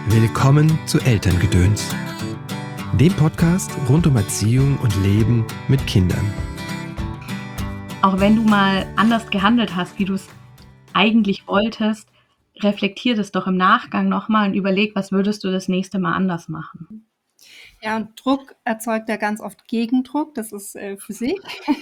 Willkommen zu Elterngedöns, dem Podcast rund um Erziehung und Leben mit Kindern. Auch wenn du mal anders gehandelt hast, wie du es eigentlich wolltest, reflektier das doch im Nachgang nochmal und überleg, was würdest du das nächste Mal anders machen. Ja, und Druck erzeugt ja ganz oft Gegendruck, das ist Physik.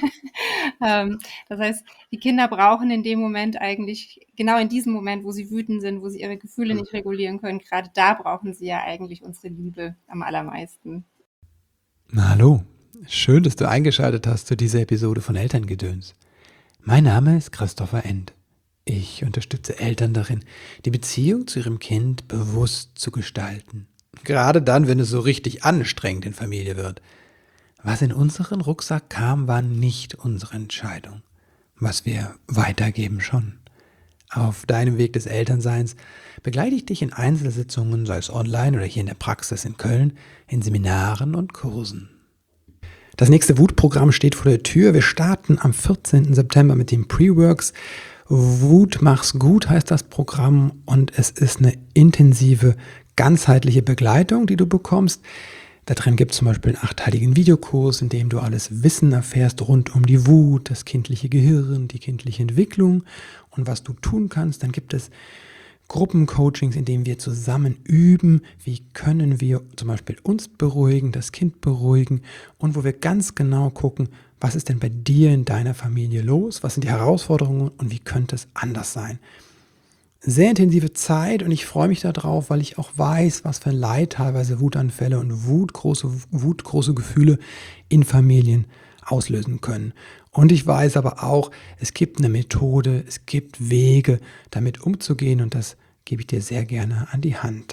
Das heißt, die Kinder brauchen in dem Moment eigentlich, genau in diesem Moment, wo sie wütend sind, wo sie ihre Gefühle nicht regulieren können, gerade da brauchen sie ja eigentlich unsere Liebe am allermeisten. Na hallo, schön, dass du eingeschaltet hast zu dieser Episode von Elterngedöns. Mein Name ist Christopher End. Ich unterstütze Eltern darin, die Beziehung zu ihrem Kind bewusst zu gestalten. Gerade dann, wenn es so richtig anstrengend in Familie wird. Was in unseren Rucksack kam, war nicht unsere Entscheidung. Was wir weitergeben schon. Auf deinem Weg des Elternseins begleite ich dich in Einzelsitzungen, sei es online oder hier in der Praxis in Köln, in Seminaren und Kursen. Das nächste Wutprogramm steht vor der Tür. Wir starten am 14. September mit den Pre-Works. Wut mach's gut heißt das Programm und es ist eine intensive, ganzheitliche Begleitung, die du bekommst. Da drin gibt es zum Beispiel einen 8-teiligen Videokurs, in dem du alles Wissen erfährst rund um die Wut, das kindliche Gehirn, die kindliche Entwicklung und was du tun kannst. Dann gibt es Gruppencoachings, in denen wir zusammen üben, wie können wir zum Beispiel uns beruhigen, das Kind beruhigen und wo wir ganz genau gucken, was ist denn bei dir in deiner Familie los, was sind die Herausforderungen und wie könnte es anders sein. Sehr intensive Zeit und ich freue mich darauf, weil ich auch weiß, was für Leid teilweise Wutanfälle und große Gefühle in Familien auslösen können. Und ich weiß aber auch, es gibt eine Methode, es gibt Wege, damit umzugehen und das gebe ich dir sehr gerne an die Hand.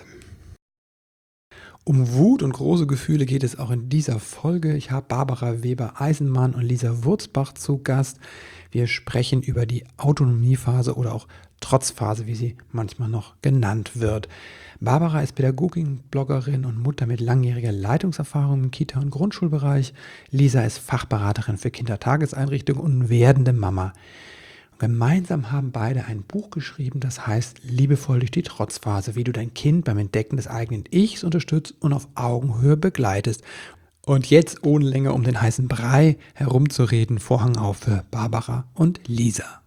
Um Wut und große Gefühle geht es auch in dieser Folge. Ich habe Barbara Weber-Eisenmann und Lisa Wurzbach zu Gast. Wir sprechen über die Autonomiephase oder auch Trotzphase, wie sie manchmal noch genannt wird. Barbara ist Pädagogin, Bloggerin und Mutter mit langjähriger Leitungserfahrung im Kita- und Grundschulbereich. Lisa ist Fachberaterin für Kindertageseinrichtungen und werdende Mama. Gemeinsam haben beide ein Buch geschrieben, das heißt Liebevoll durch die Trotzphase, wie du dein Kind beim Entdecken des eigenen Ichs unterstützt und auf Augenhöhe begleitest. Und jetzt ohne länger um den heißen Brei herumzureden, Vorhang auf für Barbara und Lisa.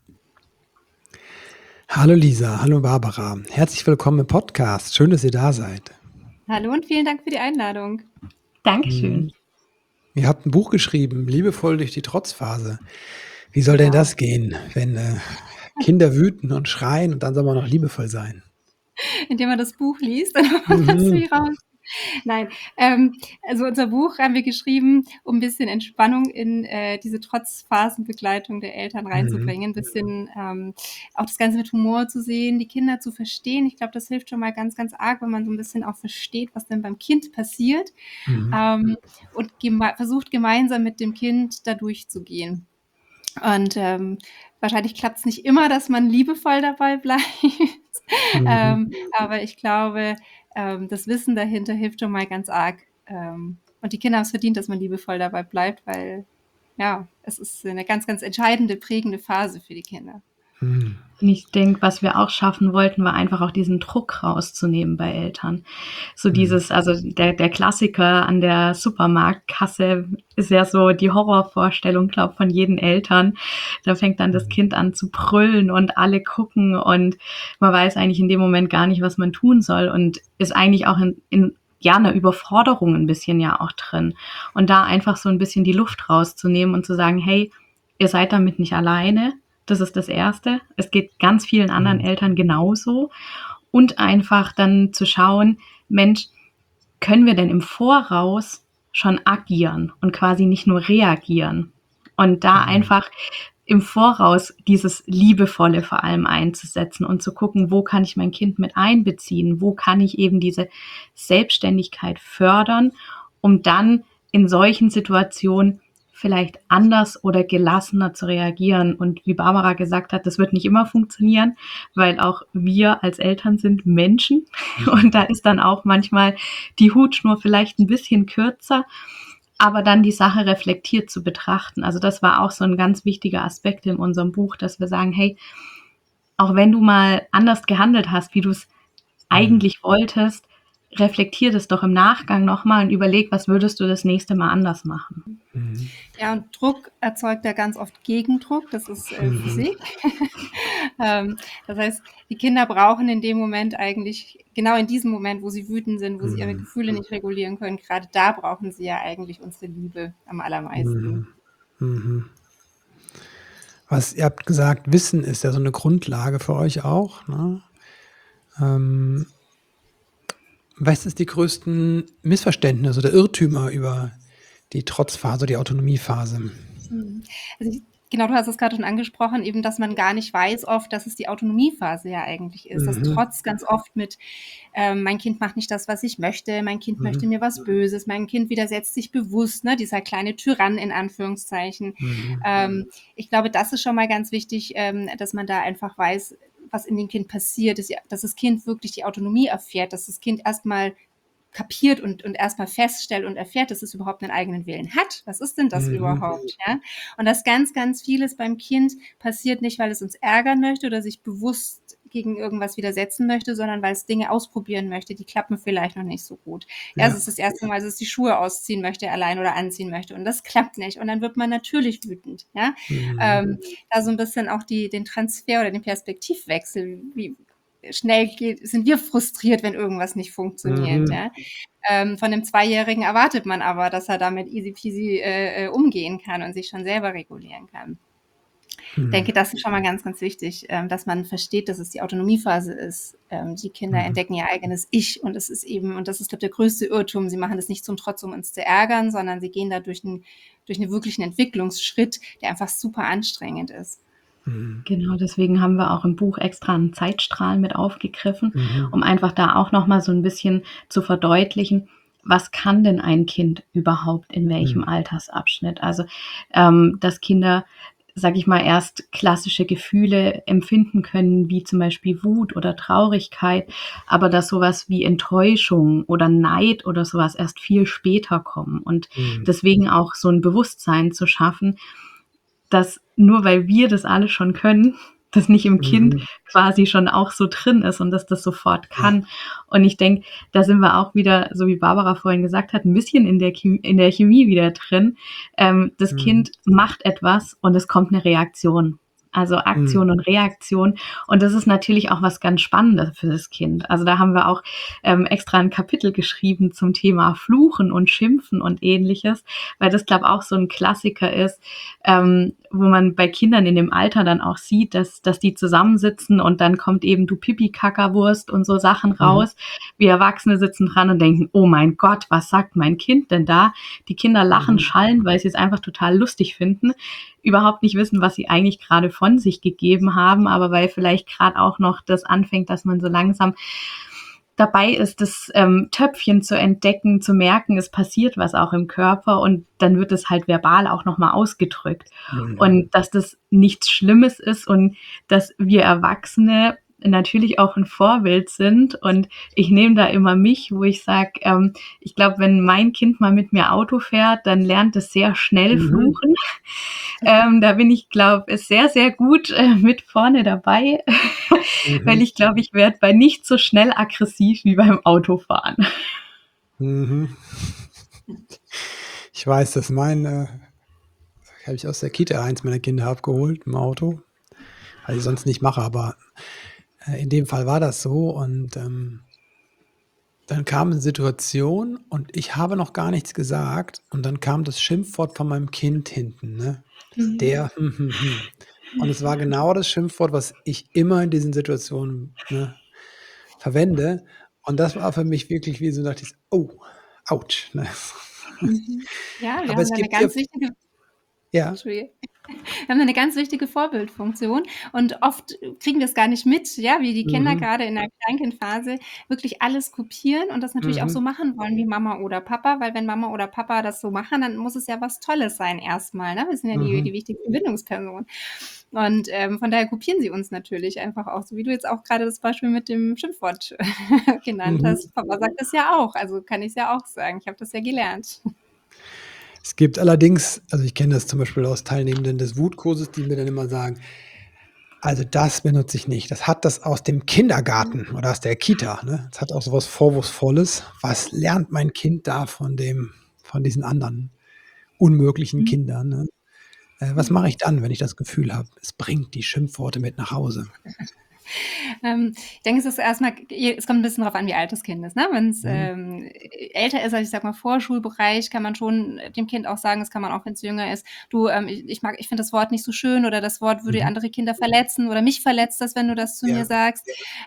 Hallo Lisa, hallo Barbara. Herzlich willkommen im Podcast. Schön, dass ihr da seid. Hallo und vielen Dank für die Einladung. Dankeschön. Ihr habt ein Buch geschrieben, Liebevoll durch die Trotzphase. Wie soll denn das gehen, wenn Kinder wüten und schreien und dann soll man noch liebevoll sein? Indem man das Buch liest, dann kommt das wie raus. Nein, also unser Buch haben wir geschrieben, um ein bisschen Entspannung in diese Trotzphasenbegleitung der Eltern reinzubringen, ein bisschen auch das Ganze mit Humor zu sehen, die Kinder zu verstehen. Ich glaube, das hilft schon mal ganz, ganz arg, wenn man so ein bisschen auch versteht, was denn beim Kind passiert und versucht gemeinsam mit dem Kind da durchzugehen. Und wahrscheinlich klappt es nicht immer, dass man liebevoll dabei bleibt, aber ich glaube, das Wissen dahinter hilft schon mal ganz arg. Und die Kinder haben es verdient, dass man liebevoll dabei bleibt, weil ja, es ist eine ganz, ganz entscheidende, prägende Phase für die Kinder. Und ich denke, was wir auch schaffen wollten, war einfach auch diesen Druck rauszunehmen bei Eltern. So dieses, also der Klassiker an der Supermarktkasse ist ja so die Horrorvorstellung, glaube ich, von jedem Eltern. Da fängt dann das Kind an zu brüllen und alle gucken und man weiß eigentlich in dem Moment gar nicht, was man tun soll und ist eigentlich auch in einer Überforderung ein bisschen ja auch drin. Und da einfach so ein bisschen die Luft rauszunehmen und zu sagen, hey, ihr seid damit nicht alleine. Das ist das Erste. Es geht ganz vielen anderen Eltern genauso. Und einfach dann zu schauen, Mensch, können wir denn im Voraus schon agieren und quasi nicht nur reagieren? Und da einfach im Voraus dieses Liebevolle vor allem einzusetzen und zu gucken, wo kann ich mein Kind mit einbeziehen? Wo kann ich eben diese Selbstständigkeit fördern, um dann in solchen Situationen vielleicht anders oder gelassener zu reagieren. Und wie Barbara gesagt hat, das wird nicht immer funktionieren, weil auch wir als Eltern sind Menschen und da ist dann auch manchmal die Hutschnur vielleicht ein bisschen kürzer, aber dann die Sache reflektiert zu betrachten. Also das war auch so ein ganz wichtiger Aspekt in unserem Buch, dass wir sagen, hey, auch wenn du mal anders gehandelt hast, wie du es eigentlich wolltest, reflektier das doch im Nachgang nochmal und überleg, was würdest du das nächste Mal anders machen. Ja, und Druck erzeugt ja ganz oft Gegendruck, das ist Physik. Das heißt, die Kinder brauchen in dem Moment eigentlich, genau in diesem Moment, wo sie wütend sind, wo sie ihre Gefühle nicht regulieren können, gerade da brauchen sie ja eigentlich unsere Liebe am allermeisten. Ihr habt gesagt, Wissen ist ja so eine Grundlage für euch auch, ne? Was ist die größten Missverständnisse oder Irrtümer über die Trotzphase, die Autonomiephase? Also genau, du hast es gerade schon angesprochen, eben, dass man gar nicht weiß oft, dass es die Autonomiephase ja eigentlich ist. Dass Trotz ganz oft mit, mein Kind macht nicht das, was ich möchte, mein Kind möchte mir was Böses, mein Kind widersetzt sich bewusst, ne, dieser kleine Tyrann in Anführungszeichen. Ich glaube, das ist schon mal ganz wichtig, dass man da einfach weiß, was in dem Kind passiert, dass das Kind wirklich die Autonomie erfährt, dass das Kind erstmal kapiert und erstmal feststellt und erfährt, dass es überhaupt einen eigenen Willen hat. Was ist denn das überhaupt? Ja? Und dass ganz, ganz vieles beim Kind passiert nicht, weil es uns ärgern möchte oder sich bewusst gegen irgendwas widersetzen möchte, sondern weil es Dinge ausprobieren möchte, die klappen vielleicht noch nicht so gut. Ja. Es ist das erste Mal, dass es die Schuhe ausziehen möchte, allein oder anziehen möchte und das klappt nicht. Und dann wird man natürlich wütend. Ja? Da so ein bisschen auch den Transfer oder den Perspektivwechsel, wie schnell sind wir frustriert, wenn irgendwas nicht funktioniert. Ja? Von dem Zweijährigen erwartet man aber, dass er damit easy peasy umgehen kann und sich schon selber regulieren kann. Ich denke, das ist schon mal ganz, ganz wichtig, dass man versteht, dass es die Autonomiephase ist. Die Kinder entdecken ihr eigenes Ich und es ist eben, und das ist, glaube ich, der größte Irrtum, sie machen das nicht zum Trotz, um uns zu ärgern, sondern sie gehen da durch einen wirklichen Entwicklungsschritt, der einfach super anstrengend ist. Genau, deswegen haben wir auch im Buch extra einen Zeitstrahl mit aufgegriffen, um einfach da auch nochmal so ein bisschen zu verdeutlichen, was kann denn ein Kind überhaupt in welchem Altersabschnitt? Also, dass Kinder, sag ich mal, erst klassische Gefühle empfinden können, wie zum Beispiel Wut oder Traurigkeit, aber dass sowas wie Enttäuschung oder Neid oder sowas erst viel später kommen. Und deswegen auch so ein Bewusstsein zu schaffen, dass nur weil wir das alle schon können, das nicht im Kind quasi schon auch so drin ist und dass das sofort kann. Und ich denke, da sind wir auch wieder, so wie Barbara vorhin gesagt hat, ein bisschen in der Chemie wieder drin. Das Kind macht etwas und es kommt eine Reaktion. Also Aktion und Reaktion. Und das ist natürlich auch was ganz Spannendes für das Kind. Also da haben wir auch extra ein Kapitel geschrieben zum Thema Fluchen und Schimpfen und ähnliches, weil das, glaube ich, auch so ein Klassiker ist, wo man bei Kindern in dem Alter dann auch sieht, dass die zusammensitzen und dann kommt eben du Pipi-Kackerwurst und so Sachen raus. Wir Erwachsene sitzen dran und denken, oh mein Gott, was sagt mein Kind denn da? Die Kinder lachen, schallen, weil sie es einfach total lustig finden, überhaupt nicht wissen, was sie eigentlich gerade von sich gegeben haben, aber weil vielleicht gerade auch noch das anfängt, dass man so langsam dabei ist, das Töpfchen zu entdecken, zu merken, es passiert was auch im Körper und dann wird es halt verbal auch nochmal ausgedrückt. Und dass das nichts Schlimmes ist und dass wir Erwachsene natürlich auch ein Vorbild sind und ich nehme da immer mich, wo ich sage, ich glaube, wenn mein Kind mal mit mir Auto fährt, dann lernt es sehr schnell fluchen. Da bin ich, glaube ich, sehr, sehr gut mit vorne dabei, weil ich glaube, ich werde bei nicht so schnell aggressiv wie beim Autofahren. Ich weiß, dass habe ich aus der Kita eins meiner Kinder abgeholt im Auto, weil ich sonst nicht mache, aber in dem Fall war das so und dann kam eine Situation und ich habe noch gar nichts gesagt und dann kam das Schimpfwort von meinem Kind hinten, ne? Der und es war genau das Schimpfwort, was ich immer in diesen Situationen, ne, verwende und das war für mich wirklich wie so, dachte ich: „Oh, ouch", ne? Ja, wir Aber haben es da eine gibt ja ganz wichtige ja, Entschuldige. Wir haben eine ganz wichtige Vorbildfunktion und oft kriegen wir es gar nicht mit, ja, wie die Kinder gerade in der Kleinkindphase wirklich alles kopieren und das natürlich auch so machen wollen wie Mama oder Papa, weil wenn Mama oder Papa das so machen, dann muss es ja was Tolles sein erstmal, ne? Wir sind ja die wichtigste Bindungsperson. Und, von daher kopieren sie uns natürlich einfach auch, so wie du jetzt auch gerade das Beispiel mit dem Schimpfwort genannt hast. Papa sagt das ja auch, also kann ich's ja auch sagen. Ich habe das ja gelernt. Es gibt allerdings, also ich kenne das zum Beispiel aus Teilnehmenden des Wutkurses, die mir dann immer sagen, Also das benutze ich nicht. Das hat das aus dem Kindergarten oder aus der Kita, ne? Das hat auch so was Vorwurfsvolles. Was lernt mein Kind da von diesen anderen unmöglichen Mhm. Kindern, ne? Was mache ich dann, wenn ich das Gefühl habe, es bringt die Schimpfworte mit nach Hause? Ich denke, es ist erstmal, es kommt ein bisschen darauf an, wie alt das Kind ist. Ne? Wenn es Mhm. älter ist, also ich sag mal Vorschulbereich, kann man schon dem Kind auch sagen, das kann man auch, wenn es jünger ist, du, ich finde das Wort nicht so schön oder das Wort würde Mhm. andere Kinder verletzen oder mich verletzt das, wenn du das zu mir Ja. sagst.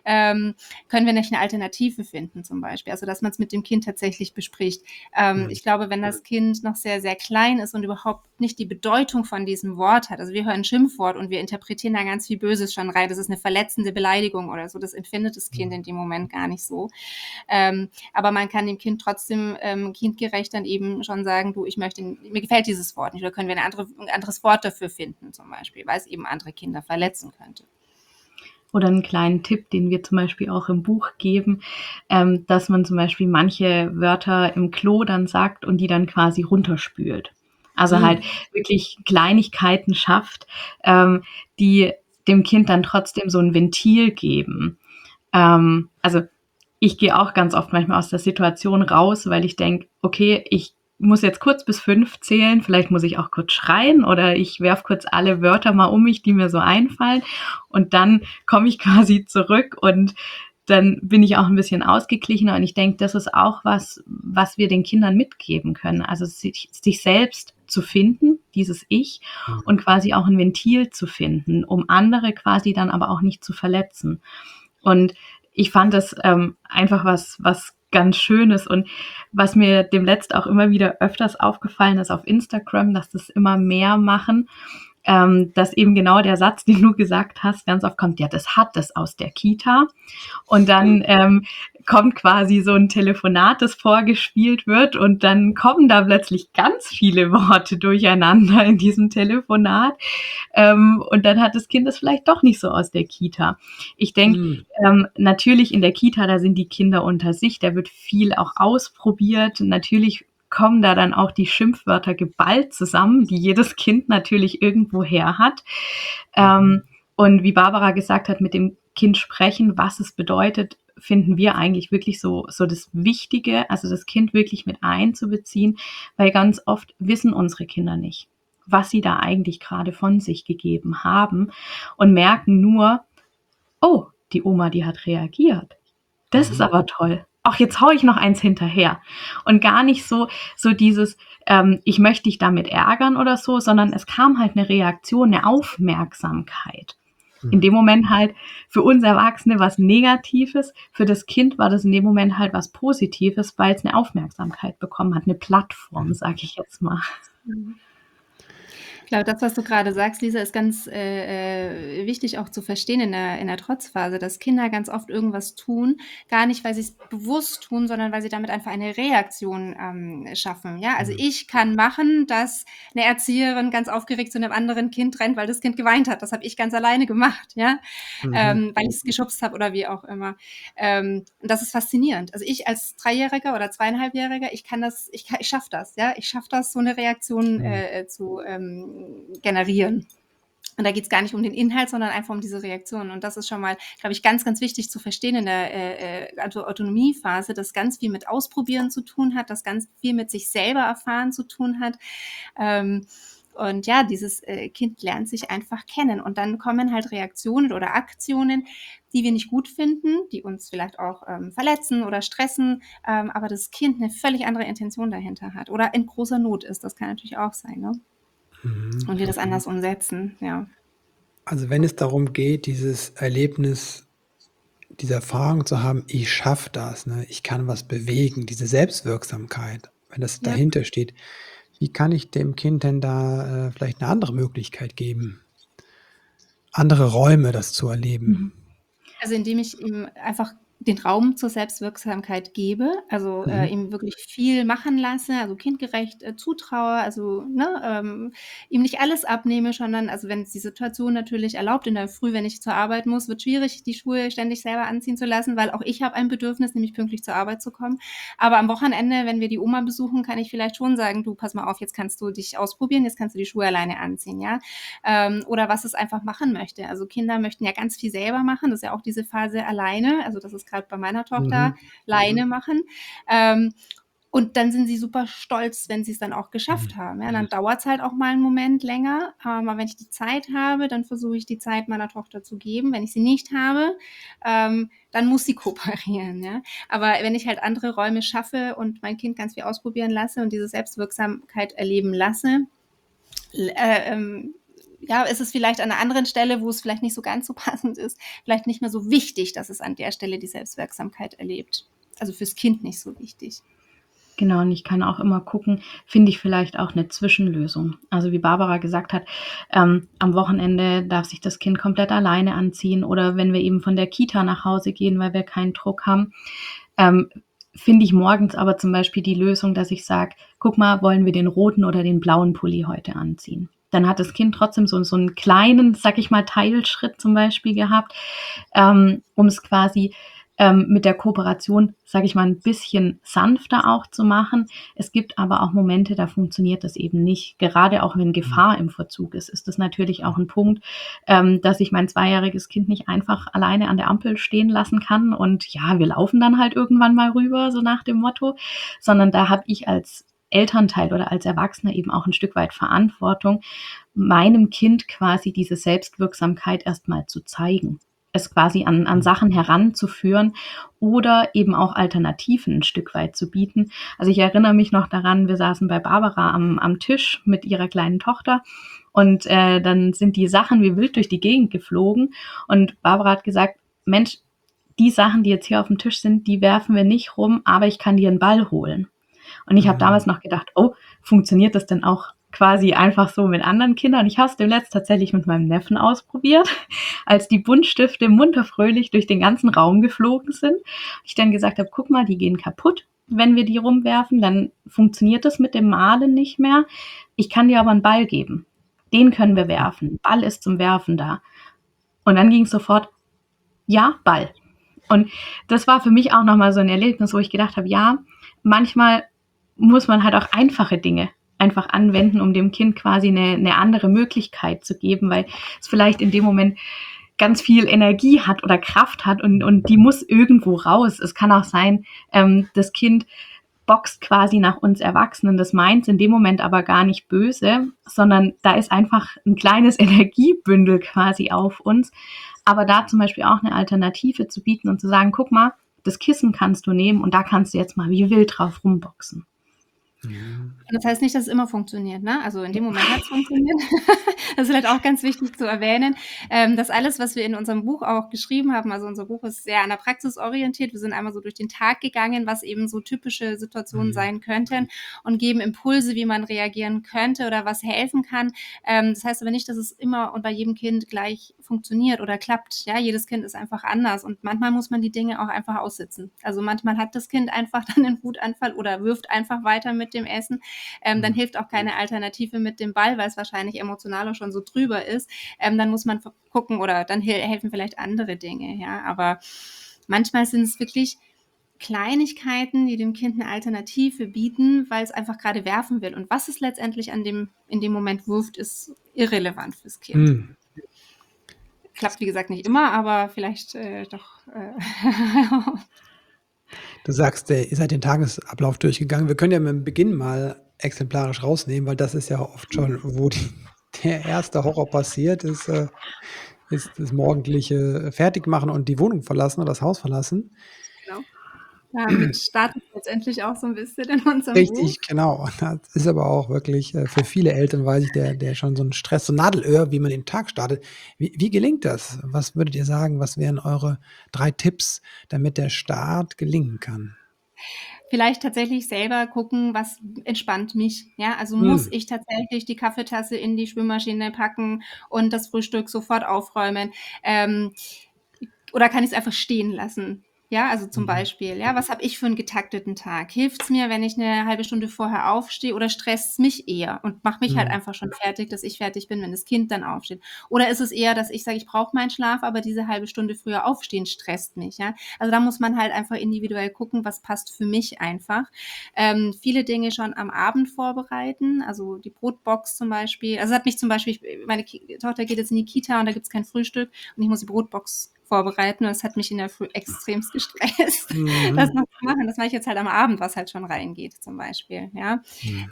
Können wir nicht eine Alternative finden zum Beispiel? Also, dass man es mit dem Kind tatsächlich bespricht. Mhm. Ich glaube, wenn das Kind noch sehr, sehr klein ist und überhaupt nicht die Bedeutung von diesem Wort hat, also wir hören ein Schimpfwort und wir interpretieren da ganz viel Böses schon rein, das ist eine verletzende Beleidigung oder so, das empfindet das Kind in dem Moment gar nicht so. Aber man kann dem Kind trotzdem kindgerecht dann eben schon sagen, du, mir gefällt dieses Wort nicht, oder können wir ein anderes Wort dafür finden zum Beispiel, weil es eben andere Kinder verletzen könnte. Oder einen kleinen Tipp, den wir zum Beispiel auch im Buch geben, dass man zum Beispiel manche Wörter im Klo dann sagt und die dann quasi runterspült. Also halt wirklich Kleinigkeiten schafft, die dem Kind dann trotzdem so ein Ventil geben. Also ich gehe auch ganz oft manchmal aus der Situation raus, weil ich denke, okay, ich muss jetzt kurz bis 5 zählen, vielleicht muss ich auch kurz schreien oder ich werfe kurz alle Wörter mal um mich, die mir so einfallen, und dann komme ich quasi zurück und dann bin ich auch ein bisschen ausgeglichener, und ich denke, das ist auch was wir den Kindern mitgeben können, also sich selbst zu finden, dieses Ich, und quasi auch ein Ventil zu finden, um andere quasi dann aber auch nicht zu verletzen. Und ich fand das einfach was ganz Schönes, und was mir demnächst auch immer wieder öfters aufgefallen ist auf Instagram, dass das immer mehr machen, dass eben genau der Satz, den du gesagt hast, ganz oft kommt, ja, das hat es aus der Kita. Und dann kommt quasi so ein Telefonat, das vorgespielt wird, und dann kommen da plötzlich ganz viele Worte durcheinander in diesem Telefonat. Und dann hat das Kind es vielleicht doch nicht so aus der Kita. Ich denke, natürlich in der Kita, da sind die Kinder unter sich, da wird viel auch ausprobiert. Natürlich kommen da dann auch die Schimpfwörter geballt zusammen, die jedes Kind natürlich irgendwo her hat. Und wie Barbara gesagt hat, mit dem Kind sprechen, was es bedeutet, finden wir eigentlich wirklich so das Wichtige, also das Kind wirklich mit einzubeziehen, weil ganz oft wissen unsere Kinder nicht, was sie da eigentlich gerade von sich gegeben haben, und merken nur, oh, die Oma, die hat reagiert. Das ist aber toll. Ach, jetzt hau ich noch eins hinterher. Und gar nicht so dieses, ich möchte dich damit ärgern oder so, sondern es kam halt eine Reaktion, eine Aufmerksamkeit. In dem Moment halt für uns Erwachsene was Negatives, für das Kind war das in dem Moment halt was Positives, weil es eine Aufmerksamkeit bekommen hat, eine Plattform, sage ich jetzt mal. Ich glaube, das, was du gerade sagst, Lisa, ist ganz wichtig auch zu verstehen in der Trotzphase, dass Kinder ganz oft irgendwas tun, gar nicht, weil sie es bewusst tun, sondern weil sie damit einfach eine Reaktion schaffen. Ja, also ich kann machen, dass eine Erzieherin ganz aufgeregt zu einem anderen Kind rennt, weil das Kind geweint hat. Das habe ich ganz alleine gemacht, ja, weil ich es geschubst habe oder wie auch immer. Und das ist faszinierend. Also ich als Dreijähriger oder Zweieinhalbjähriger, ich schaffe das, ja, ich schaffe das, so eine Reaktion zu generieren. Und da geht es gar nicht um den Inhalt, sondern einfach um diese Reaktion. Und das ist schon mal, glaube ich, ganz, ganz wichtig zu verstehen in der Autonomiephase, dass ganz viel mit Ausprobieren zu tun hat, dass ganz viel mit sich selber erfahren zu tun hat. Und ja, dieses Kind lernt sich einfach kennen. Und dann kommen halt Reaktionen oder Aktionen, die wir nicht gut finden, die uns vielleicht auch verletzen oder stressen, aber das Kind eine völlig andere Intention dahinter hat oder in großer Not ist. Das kann natürlich auch sein, ne? Und wir das anders umsetzen, ja. Also wenn es darum geht, dieses Erlebnis, diese Erfahrung zu haben, ich schaffe das, ne? Ich kann was bewegen, diese Selbstwirksamkeit, wenn das Ja. dahinter steht, wie kann ich dem Kind denn da vielleicht eine andere Möglichkeit geben, andere Räume, das zu erleben? Also indem ich ihm einfach den Raum zur Selbstwirksamkeit gebe, also ihm wirklich viel machen lasse, also kindgerecht zutraue, also ihm nicht alles abnehme, sondern also wenn es die Situation natürlich erlaubt, in der Früh, wenn ich zur Arbeit muss, wird schwierig, die Schuhe ständig selber anziehen zu lassen, weil auch ich habe ein Bedürfnis, nämlich pünktlich zur Arbeit zu kommen. Aber am Wochenende, wenn wir die Oma besuchen, kann ich vielleicht schon sagen, du, pass mal auf, jetzt kannst du dich ausprobieren, jetzt kannst du die Schuhe alleine anziehen, ja. Oder was es einfach machen möchte. Also Kinder möchten ja ganz viel selber machen, das ist ja auch diese Phase alleine, also das ist gerade bei meiner Tochter, Leine machen. Und dann sind sie super stolz, wenn sie es dann auch geschafft haben. Ja, dann dauert es halt auch mal einen Moment länger. Aber wenn ich die Zeit habe, dann versuche ich die Zeit meiner Tochter zu geben. Wenn ich sie nicht habe, dann muss sie kooperieren. Ja? Aber wenn ich halt andere Räume schaffe und mein Kind ganz viel ausprobieren lasse und diese Selbstwirksamkeit erleben lasse, ist es vielleicht an einer anderen Stelle, wo es vielleicht nicht so ganz so passend ist, vielleicht nicht mehr so wichtig, dass es an der Stelle die Selbstwirksamkeit erlebt. Also fürs Kind nicht so wichtig. Genau, und ich kann auch immer gucken, finde ich vielleicht auch eine Zwischenlösung. Also wie Barbara gesagt hat, am Wochenende darf sich das Kind komplett alleine anziehen oder wenn wir eben von der Kita nach Hause gehen, weil wir keinen Druck haben, finde ich morgens aber zum Beispiel die Lösung, dass ich sage, guck mal, wollen wir den roten oder den blauen Pulli heute anziehen? Dann hat das Kind trotzdem so einen kleinen, sag ich mal, Teilschritt zum Beispiel gehabt, um es quasi mit der Kooperation, sage ich mal, ein bisschen sanfter auch zu machen. Es gibt aber auch Momente, da funktioniert das eben nicht. Gerade auch wenn Gefahr im Verzug ist das natürlich auch ein Punkt, dass ich mein 2-jähriges Kind nicht einfach alleine an der Ampel stehen lassen kann und ja, wir laufen dann halt irgendwann mal rüber, so nach dem Motto, sondern da habe ich als Elternteil oder als Erwachsener eben auch ein Stück weit Verantwortung, meinem Kind quasi diese Selbstwirksamkeit erstmal zu zeigen, es quasi an Sachen heranzuführen oder eben auch Alternativen ein Stück weit zu bieten. Also ich erinnere mich noch daran, wir saßen bei Barbara am Tisch mit ihrer kleinen Tochter und dann sind die Sachen wie wild durch die Gegend geflogen und Barbara hat gesagt, Mensch, die Sachen, die jetzt hier auf dem Tisch sind, die werfen wir nicht rum, aber ich kann dir einen Ball holen. Und ich habe damals noch gedacht, oh, funktioniert das denn auch quasi einfach so mit anderen Kindern? Ich habe es demnächst tatsächlich mit meinem Neffen ausprobiert, als die Buntstifte munter fröhlich durch den ganzen Raum geflogen sind. Ich dann gesagt habe, guck mal, die gehen kaputt, wenn wir die rumwerfen, dann funktioniert das mit dem Malen nicht mehr. Ich kann dir aber einen Ball geben. Den können wir werfen. Ball ist zum Werfen da. Und dann ging es sofort, ja, Ball. Und das war für mich auch nochmal so ein Erlebnis, wo ich gedacht habe, ja, manchmal muss man halt auch einfache Dinge einfach anwenden, um dem Kind quasi eine andere Möglichkeit zu geben, weil es vielleicht in dem Moment ganz viel Energie hat oder Kraft hat und die muss irgendwo raus. Es kann auch sein, das Kind boxt quasi nach uns Erwachsenen. Das meint in dem Moment aber gar nicht böse, sondern da ist einfach ein kleines Energiebündel quasi auf uns. Aber da zum Beispiel auch eine Alternative zu bieten und zu sagen, guck mal, das Kissen kannst du nehmen und da kannst du jetzt mal wie wild drauf rumboxen. Und das heißt nicht, dass es immer funktioniert, ne? Also in dem Moment hat es funktioniert. Das ist vielleicht auch ganz wichtig zu erwähnen, dass alles, was wir in unserem Buch auch geschrieben haben, also unser Buch ist sehr an der Praxis orientiert. Wir sind einmal so durch den Tag gegangen, was eben so typische Situationen sein könnten und geben Impulse, wie man reagieren könnte oder was helfen kann. Das heißt aber nicht, dass es immer und bei jedem Kind gleich funktioniert oder klappt. Ja, jedes Kind ist einfach anders und manchmal muss man die Dinge auch einfach aussitzen. Also manchmal hat das Kind einfach dann einen Wutanfall oder wirft einfach weiter mit dem Essen. Dann hilft auch keine Alternative mit dem Ball, weil es wahrscheinlich emotionaler schon so drüber ist. Dann muss man gucken oder dann helfen vielleicht andere Dinge. Ja, aber manchmal sind es wirklich Kleinigkeiten, die dem Kind eine Alternative bieten, weil es einfach gerade werfen will. Und was es letztendlich in dem Moment wirft, ist irrelevant fürs Kind. Klappt, wie gesagt, nicht immer, aber vielleicht doch. Du sagst, ihr seid den Tagesablauf durchgegangen. Wir können ja mit dem Beginn mal exemplarisch rausnehmen, weil das ist ja oft schon, wo der erste Horror passiert, ist das morgendliche Fertigmachen und die Wohnung verlassen oder das Haus verlassen. Genau. Damit startet letztendlich auch so ein bisschen in unserem Richtig, Buch. genau. Das ist aber auch wirklich für viele Eltern, weiß ich, der schon so ein Stress, so ein Nadelöhr, wie man den Tag startet. Wie gelingt das? Was würdet ihr sagen, was wären eure 3 Tipps, damit der Start gelingen kann? Vielleicht tatsächlich selber gucken, was entspannt mich. Ja, also muss ich tatsächlich die Kaffeetasse in die Spülmaschine packen und das Frühstück sofort aufräumen? Oder kann ich es einfach stehen lassen? Ja, also zum Mhm. Beispiel, ja, was habe ich für einen getakteten Tag? Hilft's mir, wenn ich eine halbe Stunde vorher aufstehe, oder stresst's mich eher und macht mich halt Mhm. einfach schon fertig, dass ich fertig bin, wenn das Kind dann aufsteht? Oder ist es eher, dass ich sage, ich brauche meinen Schlaf, aber diese halbe Stunde früher aufstehen stresst mich, ja? Also da muss man halt einfach individuell gucken, was passt für mich einfach. Viele Dinge schon am Abend vorbereiten, also die Brotbox zum Beispiel. Also es hat mich zum Beispiel, meine Tochter geht jetzt in die Kita und da gibt's kein Frühstück und ich muss die Brotbox vorbereiten und das hat mich in der Früh extremst gestresst, das Mhm. noch zu machen. Das mache ich jetzt halt am Abend, was halt schon reingeht zum Beispiel, ja. Mhm.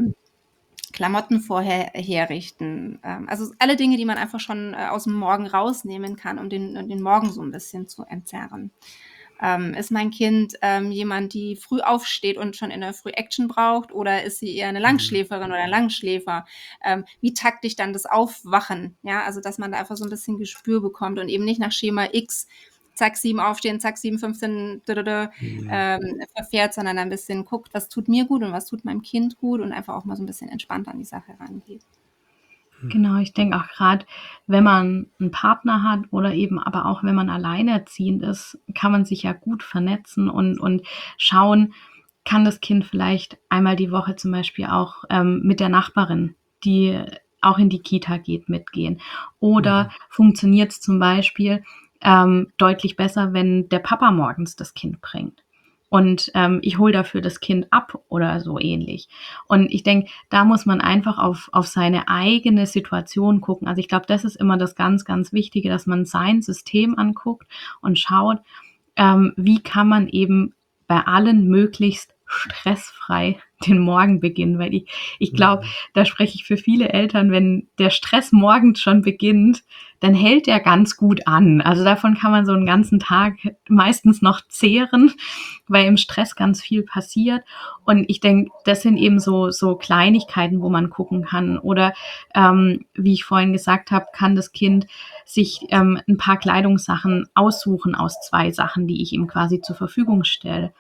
Klamotten vorher herrichten. Also alle Dinge, die man einfach schon aus dem Morgen rausnehmen kann, um den Morgen so ein bisschen zu entzerren. Ist mein Kind jemand, die früh aufsteht und schon in der Früh Action braucht, oder ist sie eher eine Mhm. Langschläferin oder ein Langschläfer? Wie takte ich dann das Aufwachen? Ja, also dass man da einfach so ein bisschen Gespür bekommt und eben nicht nach Schema X, zack, 7 aufstehen, zack, 7, 15, Mhm. verfährt, sondern ein bisschen guckt, was tut mir gut und was tut meinem Kind gut und einfach auch mal so ein bisschen entspannt an die Sache rangeht. Genau, ich denke auch gerade, wenn man einen Partner hat oder eben aber auch wenn man alleinerziehend ist, kann man sich ja gut vernetzen und schauen, kann das Kind vielleicht einmal die Woche zum Beispiel auch mit der Nachbarin, die auch in die Kita geht, mitgehen. Oder Mhm. funktioniert es zum Beispiel deutlich besser, wenn der Papa morgens das Kind bringt. Und ich hole dafür das Kind ab oder so ähnlich. Und ich denke, da muss man einfach auf seine eigene Situation gucken. Also ich glaube, das ist immer das ganz, ganz Wichtige, dass man sein System anguckt und schaut, wie kann man eben bei allen möglichst stressfrei den Morgen beginnen. Weil ich glaube, Mhm. da spreche ich für viele Eltern, wenn der Stress morgens schon beginnt, dann hält der ganz gut an. Also davon kann man so einen ganzen Tag meistens noch zehren, weil im Stress ganz viel passiert. Und ich denke, das sind eben so Kleinigkeiten, wo man gucken kann. Oder wie ich vorhin gesagt habe, kann das Kind sich ein paar Kleidungssachen aussuchen aus 2 Sachen, die ich ihm quasi zur Verfügung stelle.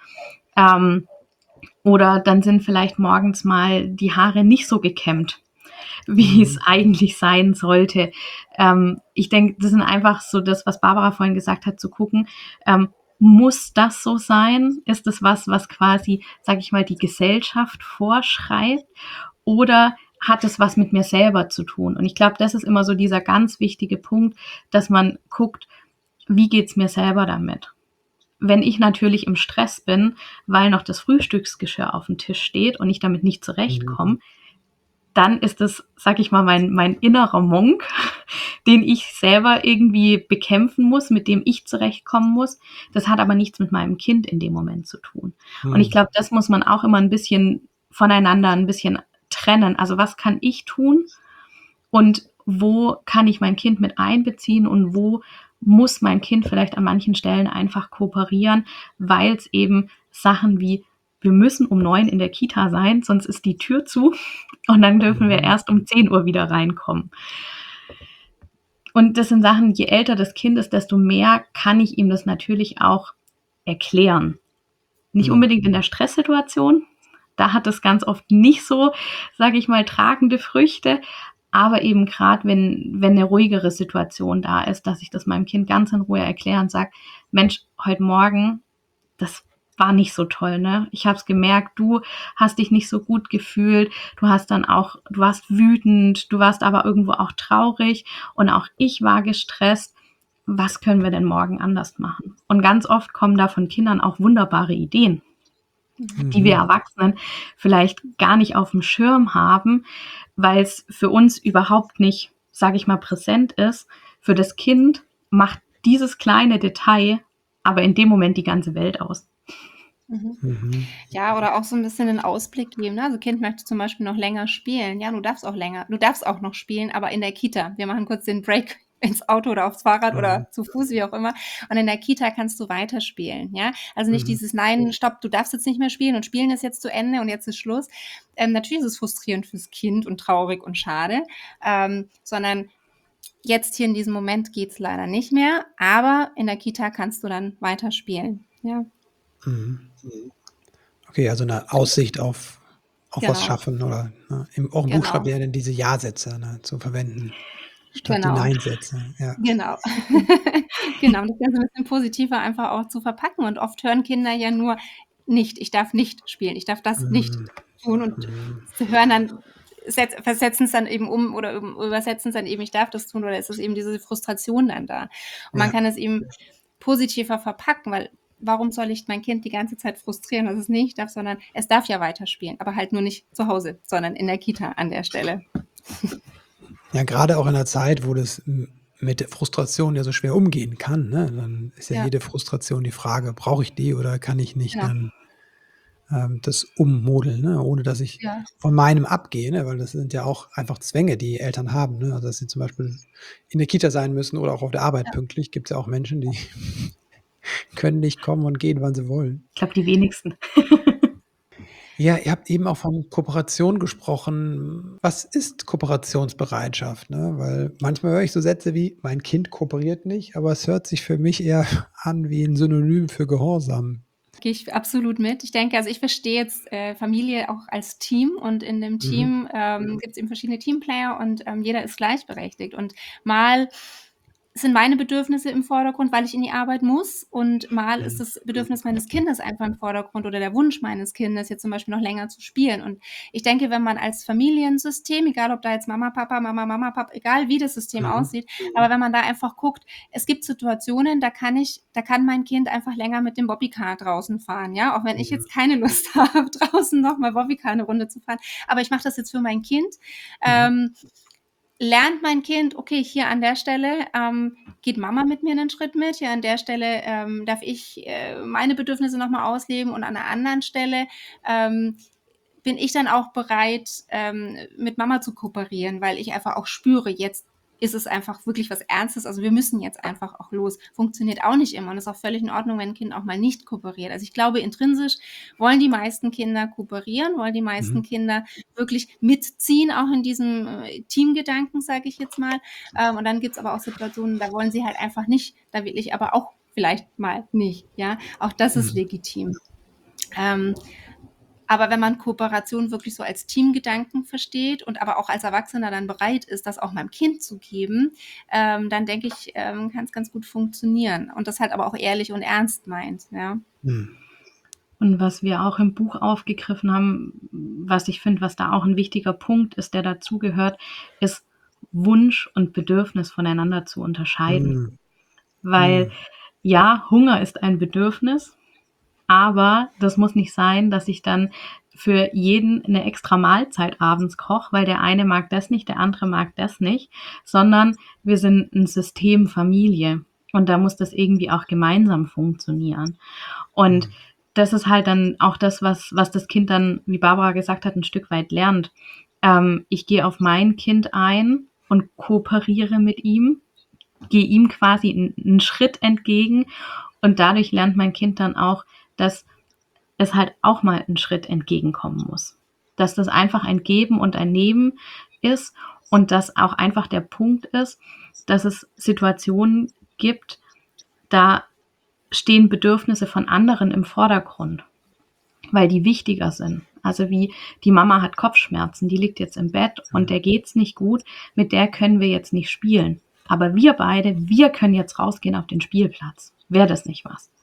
Oder dann sind vielleicht morgens mal die Haare nicht so gekämmt, wie es Mhm. eigentlich sein sollte. Ich denke, das sind einfach so das, was Barbara vorhin gesagt hat, zu gucken, muss das so sein? Ist das was quasi, sage ich mal, die Gesellschaft vorschreibt? Oder hat es was mit mir selber zu tun? Und ich glaube, das ist immer so dieser ganz wichtige Punkt, dass man guckt, wie geht's mir selber damit? Wenn ich natürlich im Stress bin, weil noch das Frühstücksgeschirr auf dem Tisch steht und ich damit nicht Mhm. zurechtkomme, dann ist es, sag ich mal, mein innerer Monk, den ich selber irgendwie bekämpfen muss, mit dem ich zurechtkommen muss. Das hat aber nichts mit meinem Kind in dem Moment zu tun. Und ich Mhm. glaube, das muss man auch immer ein bisschen voneinander ein bisschen trennen. Also was kann ich tun und wo kann ich mein Kind mit einbeziehen und wo muss mein Kind vielleicht an manchen Stellen einfach kooperieren, weil es eben Sachen wie wir müssen um 9 in der Kita sein, sonst ist die Tür zu und dann dürfen wir Mhm. erst um 10 Uhr wieder reinkommen. Und das sind Sachen, je älter das Kind ist, desto mehr kann ich ihm das natürlich auch erklären. Nicht Mhm. unbedingt in der Stresssituation. Da hat es ganz oft nicht so, sage ich mal, tragende Früchte. Aber eben gerade, wenn eine ruhigere Situation da ist, dass ich das meinem Kind ganz in Ruhe erkläre und sage, Mensch, heute Morgen, das war nicht so toll, ne? Ich habe es gemerkt, du hast dich nicht so gut gefühlt, du warst wütend, du warst aber irgendwo auch traurig und auch ich war gestresst. Was können wir denn morgen anders machen? Und ganz oft kommen da von Kindern auch wunderbare Ideen, die wir Mhm. Erwachsenen vielleicht gar nicht auf dem Schirm haben, weil es für uns überhaupt nicht, sage ich mal, präsent ist. Für das Kind macht dieses kleine Detail aber in dem Moment die ganze Welt aus. Mhm. Ja, oder auch so ein bisschen 'nen Ausblick geben, ne? Also, Kind möchte zum Beispiel noch länger spielen. Ja, du darfst auch noch spielen, aber in der Kita. Wir machen kurz den Break ins Auto oder aufs Fahrrad Mhm. oder zu Fuß, wie auch immer. Und in der Kita kannst du weiterspielen, ja? Also, nicht Mhm. dieses: „Nein, stopp, du darfst jetzt nicht mehr spielen und Spielen ist jetzt zu Ende und jetzt ist Schluss.“ Natürlich ist es frustrierend fürs Kind und traurig und schade, sondern jetzt hier in diesem Moment geht's leider nicht mehr, aber in der Kita kannst du dann weiterspielen. Ja, Mhm. Okay, also eine Aussicht auf was genau, schaffen oder, ne, auch im Buchstaben genau. wäre dann diese Ja-Sätze, ne, zu verwenden statt die Genau, Nein-Sätze, ja. genau. Genau, und das Ganze 'n bisschen positiver einfach auch zu verpacken. Und oft hören Kinder ja nur nicht: „Ich darf nicht spielen, ich darf das nicht Mhm. tun“, und Mhm. sie hören dann versetzen es dann eben um oder übersetzen es dann eben: „Ich darf das tun“, oder es ist eben diese Frustration dann da. Und man Ja. kann es eben positiver verpacken, weil warum soll ich mein Kind die ganze Zeit frustrieren, dass es nicht darf, sondern es darf ja weiterspielen, aber halt nur nicht zu Hause, sondern in der Kita an der Stelle. Ja, grade auch in 'ner Zeit, wo das mit der Frustration ja so schwer umgehen kann, ne? Dann ist ja Ja, jede Frustration die Frage: „Brauche ich die oder kann ich nicht genau. dann, das ummodeln, ne, ohne dass ich Ja, von meinem abgehe“, ne? Weil das sind ja auch einfach Zwänge, die Eltern haben, ne? Also, dass sie zum Beispiel in der Kita sein müssen oder auch auf der Arbeit ja. pünktlich. Gibt's ja auch Menschen, die können nicht kommen und gehen, wann sie wollen. Ich glaube, die wenigsten. Ja, ihr habt eben auch von Kooperation gesprochen. Was ist Kooperationsbereitschaft, ne? Weil manchmal höre ich so Sätze wie: „Mein Kind kooperiert nicht“, aber es hört sich für mich eher an wie 'n Synonym für Gehorsam. Gehe ich absolut mit. Ich denke, also, ich verstehe jetzt, Familie auch als Team, und in dem Mhm. Team, gibt es eben verschiedene Teamplayer, und, jeder ist gleichberechtigt. Und mal sind meine Bedürfnisse im Vordergrund, weil ich in die Arbeit muss, und mal ist Mhm. das Bedürfnis meines Kindes einfach im Vordergrund oder der Wunsch meines Kindes, jetzt zum Beispiel noch länger zu spielen. Und ich denke, wenn man als Familiensystem, egal ob da jetzt Mama, Papa, Mama, Mama, Papa, egal wie das System Mhm. aussieht, aber wenn man da einfach guckt, es gibt Situationen, da kann mein Kind einfach länger mit dem Bobbycar draußen fahren, ja, auch wenn ich Mhm. jetzt keine Lust habe, draußen noch mal Bobbycar 'ne Runde zu fahren, aber ich mache das jetzt für mein Kind. Mhm. Ähm, Lernt mein Kind, okay, hier an der Stelle, geht Mama mit mir einen Schritt mit, hier an der Stelle, darf ich, meine Bedürfnisse noch mal ausleben, und an einer anderen Stelle, ähm, bin ich dann auch bereit, mit Mama zu kooperieren, weil ich einfach auch spüre, jetzt ist es einfach wirklich was Ernstes. Also wir müssen jetzt einfach auch los. Funktioniert auch nicht immer, und es ist auch völlig in Ordnung, wenn ein Kind auch mal nicht kooperiert. Also ich glaube, intrinsisch wollen die meisten Kinder kooperieren, wollen die Mhm. meisten Kinder wirklich mitziehen, auch in diesem Teamgedanken, sage ich jetzt mal. Und dann gibt es aber auch Situationen, da wollen sie halt einfach nicht, da will ich aber auch vielleicht mal nicht. Ja, auch das ist Mhm. legitim. Ähm, aber wenn man Kooperation wirklich so als Teamgedanken versteht und aber auch als Erwachsener dann bereit ist, das auch meinem Kind zu geben, dann denke ich, kann es ganz gut funktionieren, und das halt aber auch ehrlich und ernst meint, ja. Mhm. Und was wir auch im Buch aufgegriffen haben, was ich finde, was da auch ein wichtiger Punkt ist, der dazugehört, ist Wunsch und Bedürfnis voneinander zu unterscheiden. Mhm. Weil Mhm. ja, Hunger ist ein Bedürfnis, aber das muss nicht sein, dass ich dann für jeden eine extra Mahlzeit abends koche, weil der eine mag das nicht, der andere mag das nicht, sondern wir sind ein System Familie, und da muss das irgendwie auch gemeinsam funktionieren. Und Mhm. das ist halt dann auch das, was das Kind dann, wie Barbara gesagt hat, ein Stück weit lernt. Ich gehe auf mein Kind ein und kooperiere mit ihm, gehe ihm quasi einen Schritt entgegen, und dadurch lernt mein Kind dann auch, dass es halt auch mal einen Schritt entgegenkommen muss. Dass das einfach ein Geben und ein Nehmen ist, und dass auch einfach der Punkt ist, dass es Situationen gibt, da stehen Bedürfnisse von anderen im Vordergrund, weil die wichtiger sind. Also wie die Mama hat Kopfschmerzen, die liegt jetzt im Bett und Mhm. der geht's nicht gut, mit der können wir jetzt nicht spielen. Aber wir beide, wir können jetzt rausgehen auf den Spielplatz. Wäre das nicht was?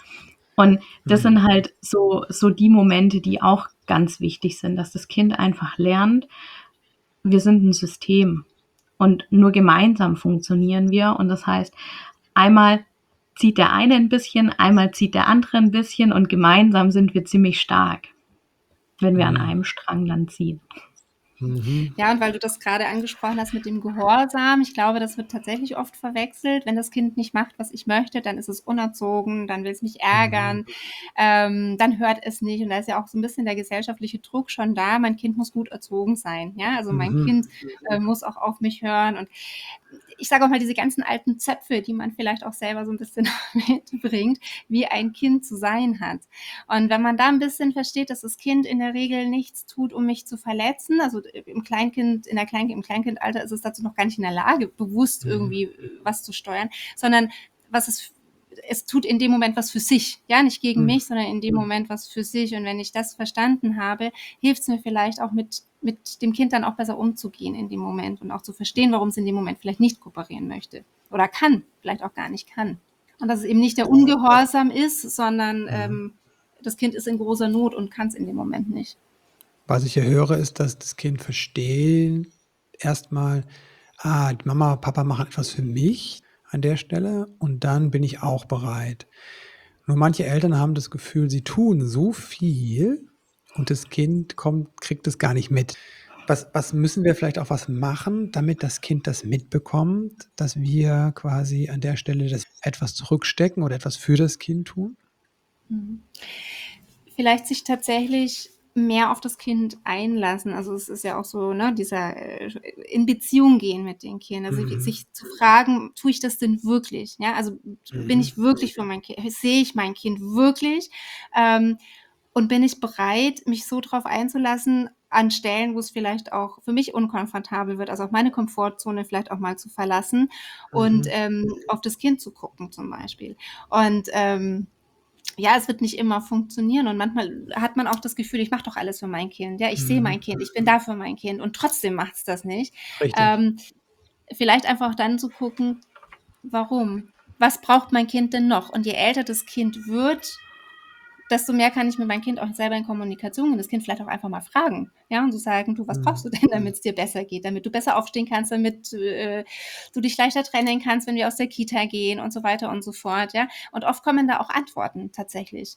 Und das Mhm. sind halt so die Momente, die auch ganz wichtig sind, dass das Kind einfach lernt, wir sind ein System und nur gemeinsam funktionieren wir. Und das heißt, einmal zieht der eine ein bisschen, einmal zieht der andere ein bisschen, und gemeinsam sind wir ziemlich stark, wenn wir an Mhm. einem Strang dann ziehen. Mhm. Ja, und weil du das gerade angesprochen hast mit dem Gehorsam, ich glaube, das wird tatsächlich oft verwechselt. Wenn das Kind nicht macht, was ich möchte, dann ist es unerzogen, dann will es mich Mhm. ärgern, dann hört es nicht. Und da ist ja auch so ein bisschen der gesellschaftliche Druck schon da. Mein Kind muss gut erzogen sein. Ja, also mein Mhm. Kind muss auch auf mich hören. Und ich sage auch mal, diese ganzen alten Zöpfe, die man vielleicht auch selber so ein bisschen mitbringt, wie ein Kind zu sein hat. Und wenn man da ein bisschen versteht, dass das Kind in der Regel nichts tut, um mich zu verletzen, also im Kleinkindalter ist es dazu noch gar nicht in der Lage, bewusst Mhm. irgendwie was zu steuern, sondern was es tut in dem Moment was für sich, ja, nicht gegen Mhm. mich, sondern in dem Moment was für sich. Und wenn ich das verstanden habe, hilft es mir vielleicht auch mit dem Kind dann auch besser umzugehen in dem Moment und auch zu verstehen, warum es in dem Moment vielleicht nicht kooperieren möchte oder kann, vielleicht auch gar nicht kann. Und dass es eben nicht der Ungehorsam ist, sondern das Kind ist in großer Not und kann es in dem Moment nicht. Was ich ja höre, ist, dass das Kind versteht erstmal, die Mama, Papa machen etwas für mich an der Stelle und dann bin ich auch bereit. Nur manche Eltern haben das Gefühl, sie tun so viel und das Kind kriegt es gar nicht mit. Was müssen wir vielleicht auch was machen, damit das Kind das mitbekommt, dass wir quasi an der Stelle etwas zurückstecken oder etwas für das Kind tun? Vielleicht sich tatsächlich mehr auf das Kind einlassen. Also es ist ja auch so, ne, dieser in Beziehung gehen mit den Kindern. Also sich zu fragen, tue ich das denn wirklich? Ja, also bin ich wirklich für mein Kind? Sehe ich mein Kind wirklich? Und bin ich bereit, mich so drauf einzulassen, an Stellen, wo es vielleicht auch für mich unkomfortabel wird, also auch meine Komfortzone vielleicht auch mal zu verlassen und auf das Kind zu gucken zum Beispiel. Und ja, es wird nicht immer funktionieren und manchmal hat man auch das Gefühl, ich mache doch alles für mein Kind. Ja, ich sehe mein Kind, ich bin da für mein Kind und trotzdem macht es das nicht. Richtig. Vielleicht einfach dann zu gucken, warum? Was braucht mein Kind denn noch? Und je älter das Kind wird, desto mehr kann ich mit meinem Kind auch selber in Kommunikation gehen. Das Kind vielleicht auch einfach mal fragen, ja, und so sagen, du, was brauchst du denn, damit es dir besser geht, damit du besser aufstehen kannst, damit du dich leichter trennen kannst, wenn wir aus der Kita gehen und so weiter und so fort, ja. Und oft kommen da auch Antworten tatsächlich.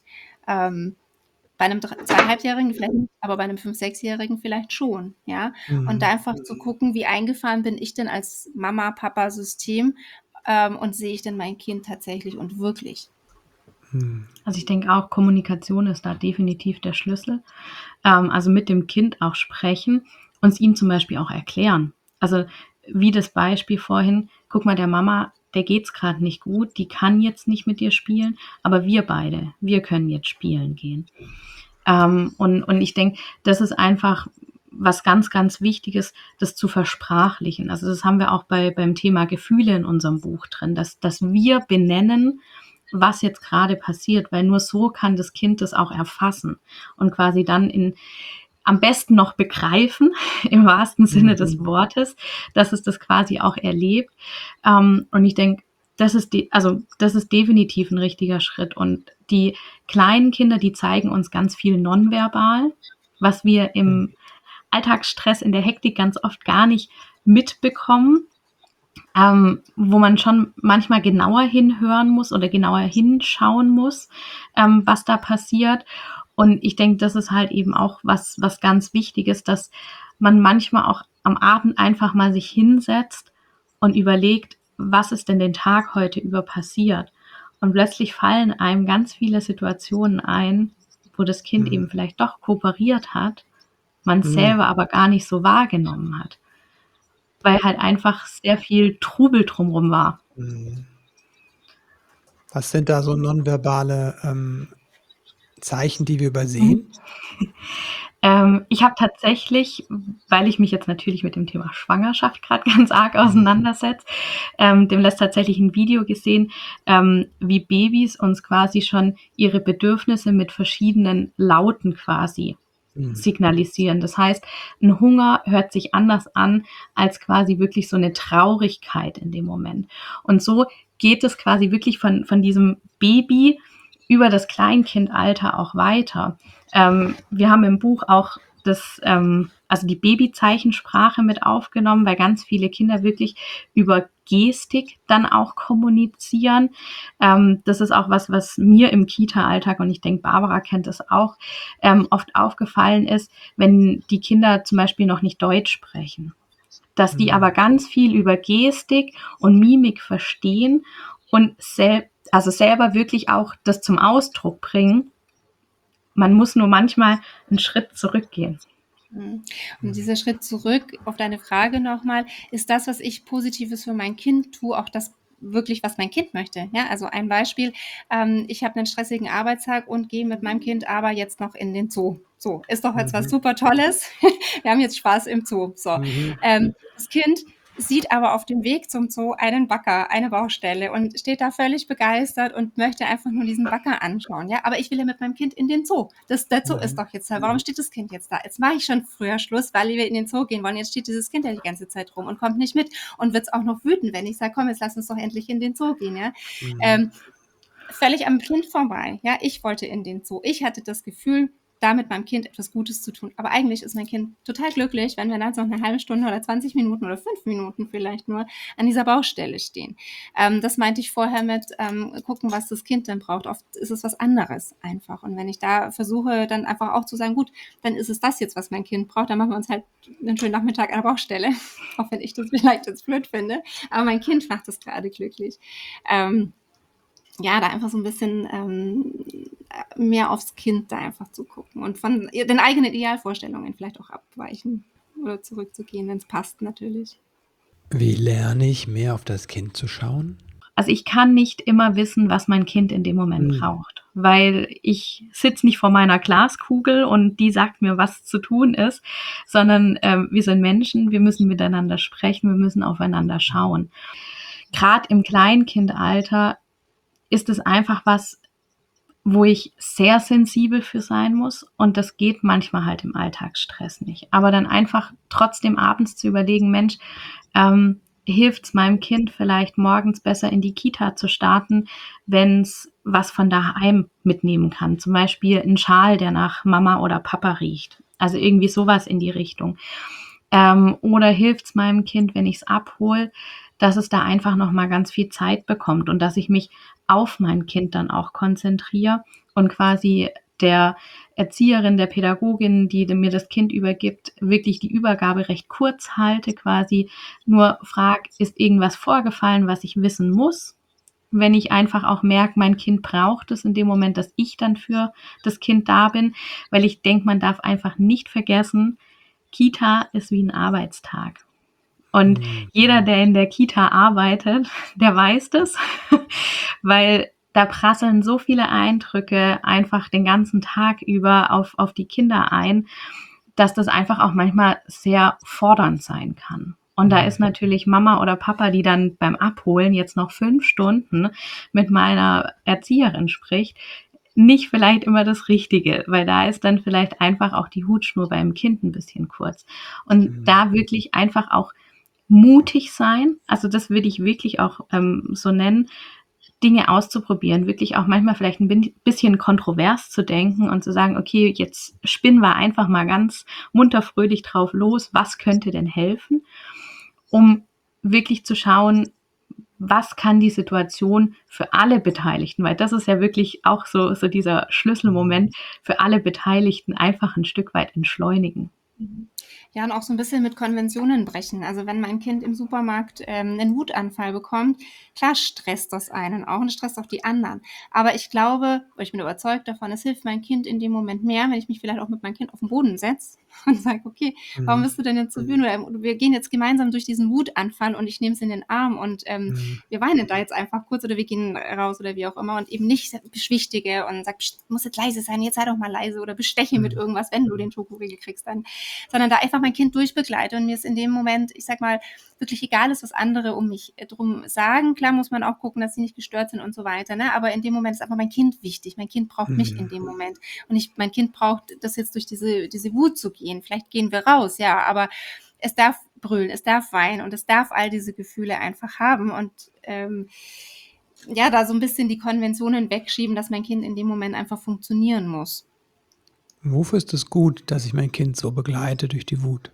Bei einem 2,5-Jährigen vielleicht nicht, aber bei einem 5-, 6-Jährigen vielleicht schon, ja. Und da einfach zu gucken, wie eingefahren bin ich denn als Mama-Papa-System und sehe ich denn mein Kind tatsächlich und wirklich. Also ich denke auch, Kommunikation ist da definitiv der Schlüssel. Also mit dem Kind auch sprechen und es ihm zum Beispiel auch erklären. Also wie das Beispiel vorhin, guck mal, der Mama, der geht's gerade nicht gut, die kann jetzt nicht mit dir spielen, aber wir beide, wir können jetzt spielen gehen. Und ich denke, das ist einfach was ganz, ganz Wichtiges, das zu versprachlichen. Also das haben wir auch beim Thema Gefühle in unserem Buch drin, dass wir benennen, was jetzt gerade passiert, weil nur so kann das Kind das auch erfassen und quasi dann am besten noch begreifen, im wahrsten Sinne des Wortes, dass es das quasi auch erlebt. Und ich denke, das ist definitiv ein richtiger Schritt. Und die kleinen Kinder, die zeigen uns ganz viel nonverbal, was wir im Alltagsstress, in der Hektik ganz oft gar nicht mitbekommen. Wo man schon manchmal genauer hinhören muss oder genauer hinschauen muss, was da passiert. Und ich denke, das ist halt eben auch was ganz Wichtiges, dass man manchmal auch am Abend einfach mal sich hinsetzt und überlegt, was ist denn den Tag heute über passiert? Und plötzlich fallen einem ganz viele Situationen ein, wo das Kind eben vielleicht doch kooperiert hat, man es selber aber gar nicht so wahrgenommen hat, weil halt einfach sehr viel Trubel drumherum war. Was sind da so nonverbale Zeichen, die wir übersehen? Ich habe tatsächlich, weil ich mich jetzt natürlich mit dem Thema Schwangerschaft gerade ganz arg auseinandersetze, dem lässt tatsächlich ein Video gesehen, wie Babys uns quasi schon ihre Bedürfnisse mit verschiedenen Lauten quasi signalisieren. Das heißt, ein Hunger hört sich anders an als quasi wirklich so eine Traurigkeit in dem Moment. Und so geht es quasi wirklich von diesem Baby über das Kleinkindalter auch weiter. Wir haben im Buch auch also die Babyzeichensprache mit aufgenommen, weil ganz viele Kinder wirklich über Gestik dann auch kommunizieren. Das ist auch was mir im Kita-Alltag, und ich denke, Barbara kennt das auch, oft aufgefallen ist, wenn die Kinder zum Beispiel noch nicht Deutsch sprechen, dass die aber ganz viel über Gestik und Mimik verstehen und selber wirklich auch das zum Ausdruck bringen. Man muss nur manchmal einen Schritt zurückgehen. Und dieser Schritt zurück auf deine Frage nochmal, ist das, was ich Positives für mein Kind tue, auch das wirklich, was mein Kind möchte? Ja, also ein Beispiel, ich habe einen stressigen Arbeitstag und gehe mit meinem Kind aber jetzt noch in den Zoo. So, ist doch jetzt was super Tolles. Wir haben jetzt Spaß im Zoo. So, das Kind sieht aber auf dem Weg zum Zoo einen Bagger, eine Baustelle und steht da völlig begeistert und möchte einfach nur diesen Bagger anschauen. Ja, aber ich will ja mit meinem Kind in den Zoo. Der Zoo ist doch jetzt da. Warum steht das Kind jetzt da? Jetzt mache ich schon früher Schluss, weil wir in den Zoo gehen wollen. Jetzt steht dieses Kind ja die ganze Zeit rum und kommt nicht mit und wird es auch noch wütend, wenn ich sage, komm, jetzt lass uns doch endlich in den Zoo gehen. Ja, völlig am Kind vorbei. Ja, ich wollte in den Zoo. Ich hatte das Gefühl, damit meinem Kind etwas Gutes zu tun. Aber eigentlich ist mein Kind total glücklich, wenn wir dann so eine halbe Stunde oder 20 Minuten oder 5 Minuten vielleicht nur an dieser Baustelle stehen. Das meinte ich vorher mit gucken, was das Kind dann braucht. Oft ist es was anderes einfach. Und wenn ich da versuche, dann einfach auch zu sagen, gut, dann ist es das jetzt, was mein Kind braucht, dann machen wir uns halt einen schönen Nachmittag an der Baustelle. Auch wenn ich das vielleicht jetzt blöd finde. Aber mein Kind macht das gerade glücklich. Ja, da einfach so ein bisschen mehr aufs Kind da einfach zu gucken und von den eigenen Idealvorstellungen vielleicht auch abweichen oder zurückzugehen, wenn es passt natürlich. Wie lerne ich, mehr auf das Kind zu schauen? Also ich kann nicht immer wissen, was mein Kind in dem Moment braucht, weil ich sitze nicht vor meiner Glaskugel und die sagt mir, was zu tun ist, sondern wir sind Menschen, wir müssen miteinander sprechen, wir müssen aufeinander schauen. Gerade im Kleinkindalter ist es einfach was, wo ich sehr sensibel für sein muss und das geht manchmal halt im Alltagsstress nicht. Aber dann einfach trotzdem abends zu überlegen, Mensch, hilft es meinem Kind vielleicht morgens besser in die Kita zu starten, wenn es was von daheim mitnehmen kann. Zum Beispiel ein Schal, der nach Mama oder Papa riecht. Also irgendwie sowas in die Richtung. Oder hilft es meinem Kind, wenn ich es abhole, dass es da einfach nochmal ganz viel Zeit bekommt und dass ich mich auf mein Kind dann auch konzentriere und quasi der Erzieherin, der Pädagogin, die mir das Kind übergibt, wirklich die Übergabe recht kurz halte, quasi nur frage, ist irgendwas vorgefallen, was ich wissen muss? Wenn ich einfach auch merke, mein Kind braucht es in dem Moment, dass ich dann für das Kind da bin, weil ich denke, man darf einfach nicht vergessen, Kita ist wie ein Arbeitstag. Und jeder, der in der Kita arbeitet, der weiß das, weil da prasseln so viele Eindrücke einfach den ganzen Tag über auf die Kinder ein, dass das einfach auch manchmal sehr fordernd sein kann. Und da ist natürlich Mama oder Papa, die dann beim Abholen jetzt noch 5 Stunden mit meiner Erzieherin spricht, nicht vielleicht immer das Richtige, weil da ist dann vielleicht einfach auch die Hutschnur beim Kind ein bisschen kurz. Und da wirklich einfach auch mutig sein, also das würde ich wirklich auch so nennen, Dinge auszuprobieren, wirklich auch manchmal vielleicht ein bisschen kontrovers zu denken und zu sagen, okay, jetzt spinnen wir einfach mal ganz munter fröhlich drauf los, was könnte denn helfen, um wirklich zu schauen, was kann die Situation für alle Beteiligten, weil das ist ja wirklich auch so dieser Schlüsselmoment, für alle Beteiligten einfach ein Stück weit entschleunigen. Ja, und auch so ein bisschen mit Konventionen brechen. Also wenn mein Kind im Supermarkt einen Wutanfall bekommt, klar stresst das einen auch und es stresst auch die anderen. Aber ich glaube, oder ich bin überzeugt davon, es hilft mein Kind in dem Moment mehr, wenn ich mich vielleicht auch mit meinem Kind auf den Boden setze und sage, okay, warum bist du denn jetzt so wütend? Oder wir gehen jetzt gemeinsam durch diesen Wutanfall und ich nehme es in den Arm und wir weinen da jetzt einfach kurz oder wir gehen raus oder wie auch immer und eben nicht beschwichtige und sag, muss jetzt leise sein, jetzt sei doch mal leise oder besteche mit irgendwas, wenn du den Schokoriegel kriegst, dann, sondern da einfach mein Kind durchbegleite und mir ist in dem Moment, ich sag mal, wirklich egal ist, was andere um mich drum sagen. Klar muss man auch gucken, dass sie nicht gestört sind und so weiter, ne? Aber in dem Moment ist einfach mein Kind wichtig. Mein Kind braucht mich in dem Moment und mein Kind braucht das jetzt durch diese Wut zu gehen. Vielleicht gehen wir raus, ja, aber es darf brüllen, es darf weinen und es darf all diese Gefühle einfach haben und ja, da so ein bisschen die Konventionen wegschieben, dass mein Kind in dem Moment einfach funktionieren muss. Wofür ist es gut, dass ich mein Kind so begleite durch die Wut?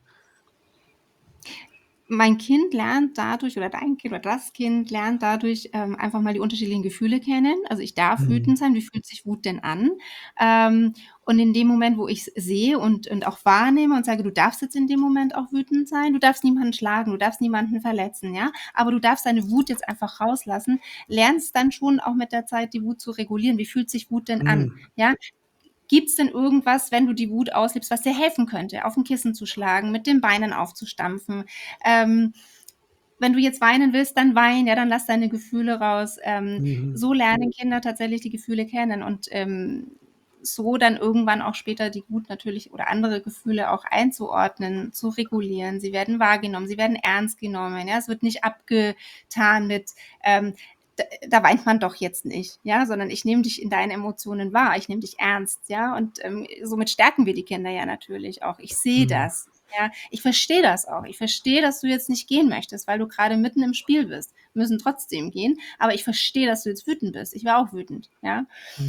Mein Kind lernt dadurch oder dein Kind oder das Kind lernt dadurch einfach mal die unterschiedlichen Gefühle kennen. Also ich darf wütend sein. Wie fühlt sich Wut denn an? Und in dem Moment, wo ich es sehe und auch wahrnehme und sage, du darfst jetzt in dem Moment auch wütend sein, du darfst niemanden schlagen, du darfst niemanden verletzen, ja, aber du darfst deine Wut jetzt einfach rauslassen, lernst dann schon auch mit der Zeit die Wut zu regulieren. Wie fühlt sich Wut denn an? Ja, gibt es denn irgendwas, wenn du die Wut auslebst, was dir helfen könnte, auf ein Kissen zu schlagen, mit den Beinen aufzustampfen? Wenn du jetzt weinen willst, dann wein, ja, dann lass deine Gefühle raus. So lernen Kinder tatsächlich die Gefühle kennen und so dann irgendwann auch später die Wut natürlich oder andere Gefühle auch einzuordnen, zu regulieren. Sie werden wahrgenommen, sie werden ernst genommen. Ja, es wird nicht abgetan mit da weint man doch jetzt nicht, ja, sondern ich nehme dich in deinen Emotionen wahr, ich nehme dich ernst, ja, und somit stärken wir die Kinder ja natürlich auch. Ich sehe das, ja, ich verstehe das auch. Ich verstehe, dass du jetzt nicht gehen möchtest, weil du gerade mitten im Spiel bist. Wir müssen trotzdem gehen, aber ich verstehe, dass du jetzt wütend bist. Ich war auch wütend, ja.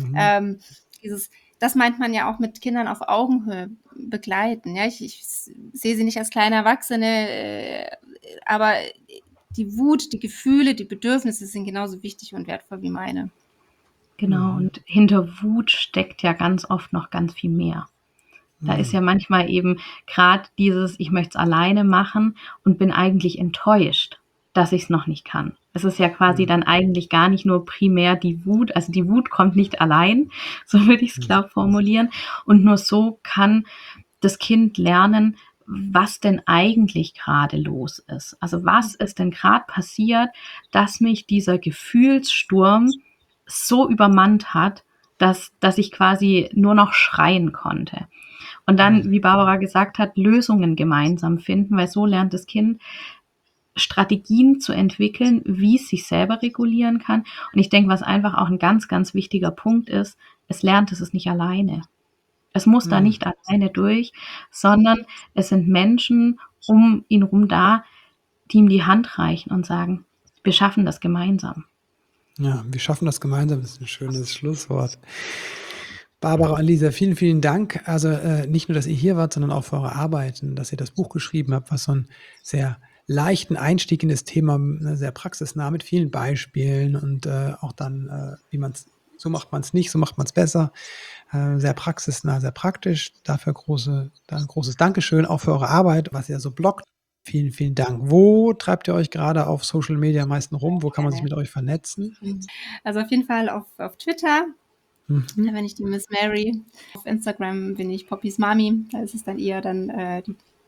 Das meint man ja auch mit Kindern auf Augenhöhe begleiten. Ja, ich sehe sie nicht als kleine Erwachsene, aber die Wut, die Gefühle, die Bedürfnisse sind genauso wichtig und wertvoll wie meine. Genau, und hinter Wut steckt ja ganz oft noch ganz viel mehr. Da ist ja manchmal eben gerade dieses, ich möchte es alleine machen und bin eigentlich enttäuscht, dass ich es noch nicht kann. Es ist ja quasi dann eigentlich gar nicht nur primär die Wut, also die Wut kommt nicht allein, so würde ich es, glaube ich, formulieren. Und nur so kann das Kind lernen, was denn eigentlich gerade los ist. Also was ist denn gerade passiert, dass mich dieser Gefühlssturm so übermannt hat, dass ich quasi nur noch schreien konnte. Und dann, wie Barbara gesagt hat, Lösungen gemeinsam finden, weil so lernt das Kind Strategien zu entwickeln, wie es sich selber regulieren kann. Und ich denke, was einfach auch ein ganz, ganz wichtiger Punkt ist, es lernt es nicht alleine. Es muss da nicht alleine durch, sondern es sind Menschen um ihn rum da, die ihm die Hand reichen und sagen, wir schaffen das gemeinsam. Ja, wir schaffen das gemeinsam, das ist ein schönes Schlusswort. Barbara und Lisa, vielen, vielen Dank. Also nicht nur, dass ihr hier wart, sondern auch für eure Arbeiten, dass ihr das Buch geschrieben habt, was so einen sehr leichten Einstieg in das Thema, sehr praxisnah mit vielen Beispielen und auch dann, wie man es, so macht man es nicht, so macht man es besser. Sehr praxisnah, sehr praktisch. Dafür ein großes Dankeschön auch für eure Arbeit, was ihr so bloggt. Vielen, vielen Dank. Wo treibt ihr euch gerade auf Social Media am meisten rum? Wo kann man sich mit euch vernetzen? Also auf jeden Fall auf Twitter, da bin ich die Miss Mary. Auf Instagram bin ich Poppys Mami. Da ist es dann eher dann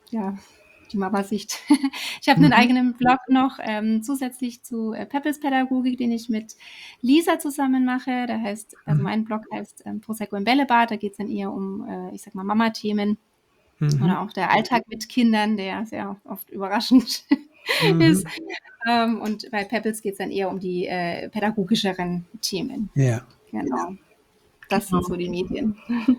die Mama-Sicht. Ich habe einen eigenen Blog noch, zusätzlich zu Peppels Pädagogik, den ich mit Lisa zusammen mache. Da heißt, also mein Blog heißt Prosecco im Bällebad. Da geht es dann eher um, ich sag mal, Mama-Themen. Oder auch der Alltag mit Kindern, der sehr oft überraschend ist. Und bei Peppels geht es dann eher um die pädagogischeren Themen. Ja. Genau. Das sind so die Medien.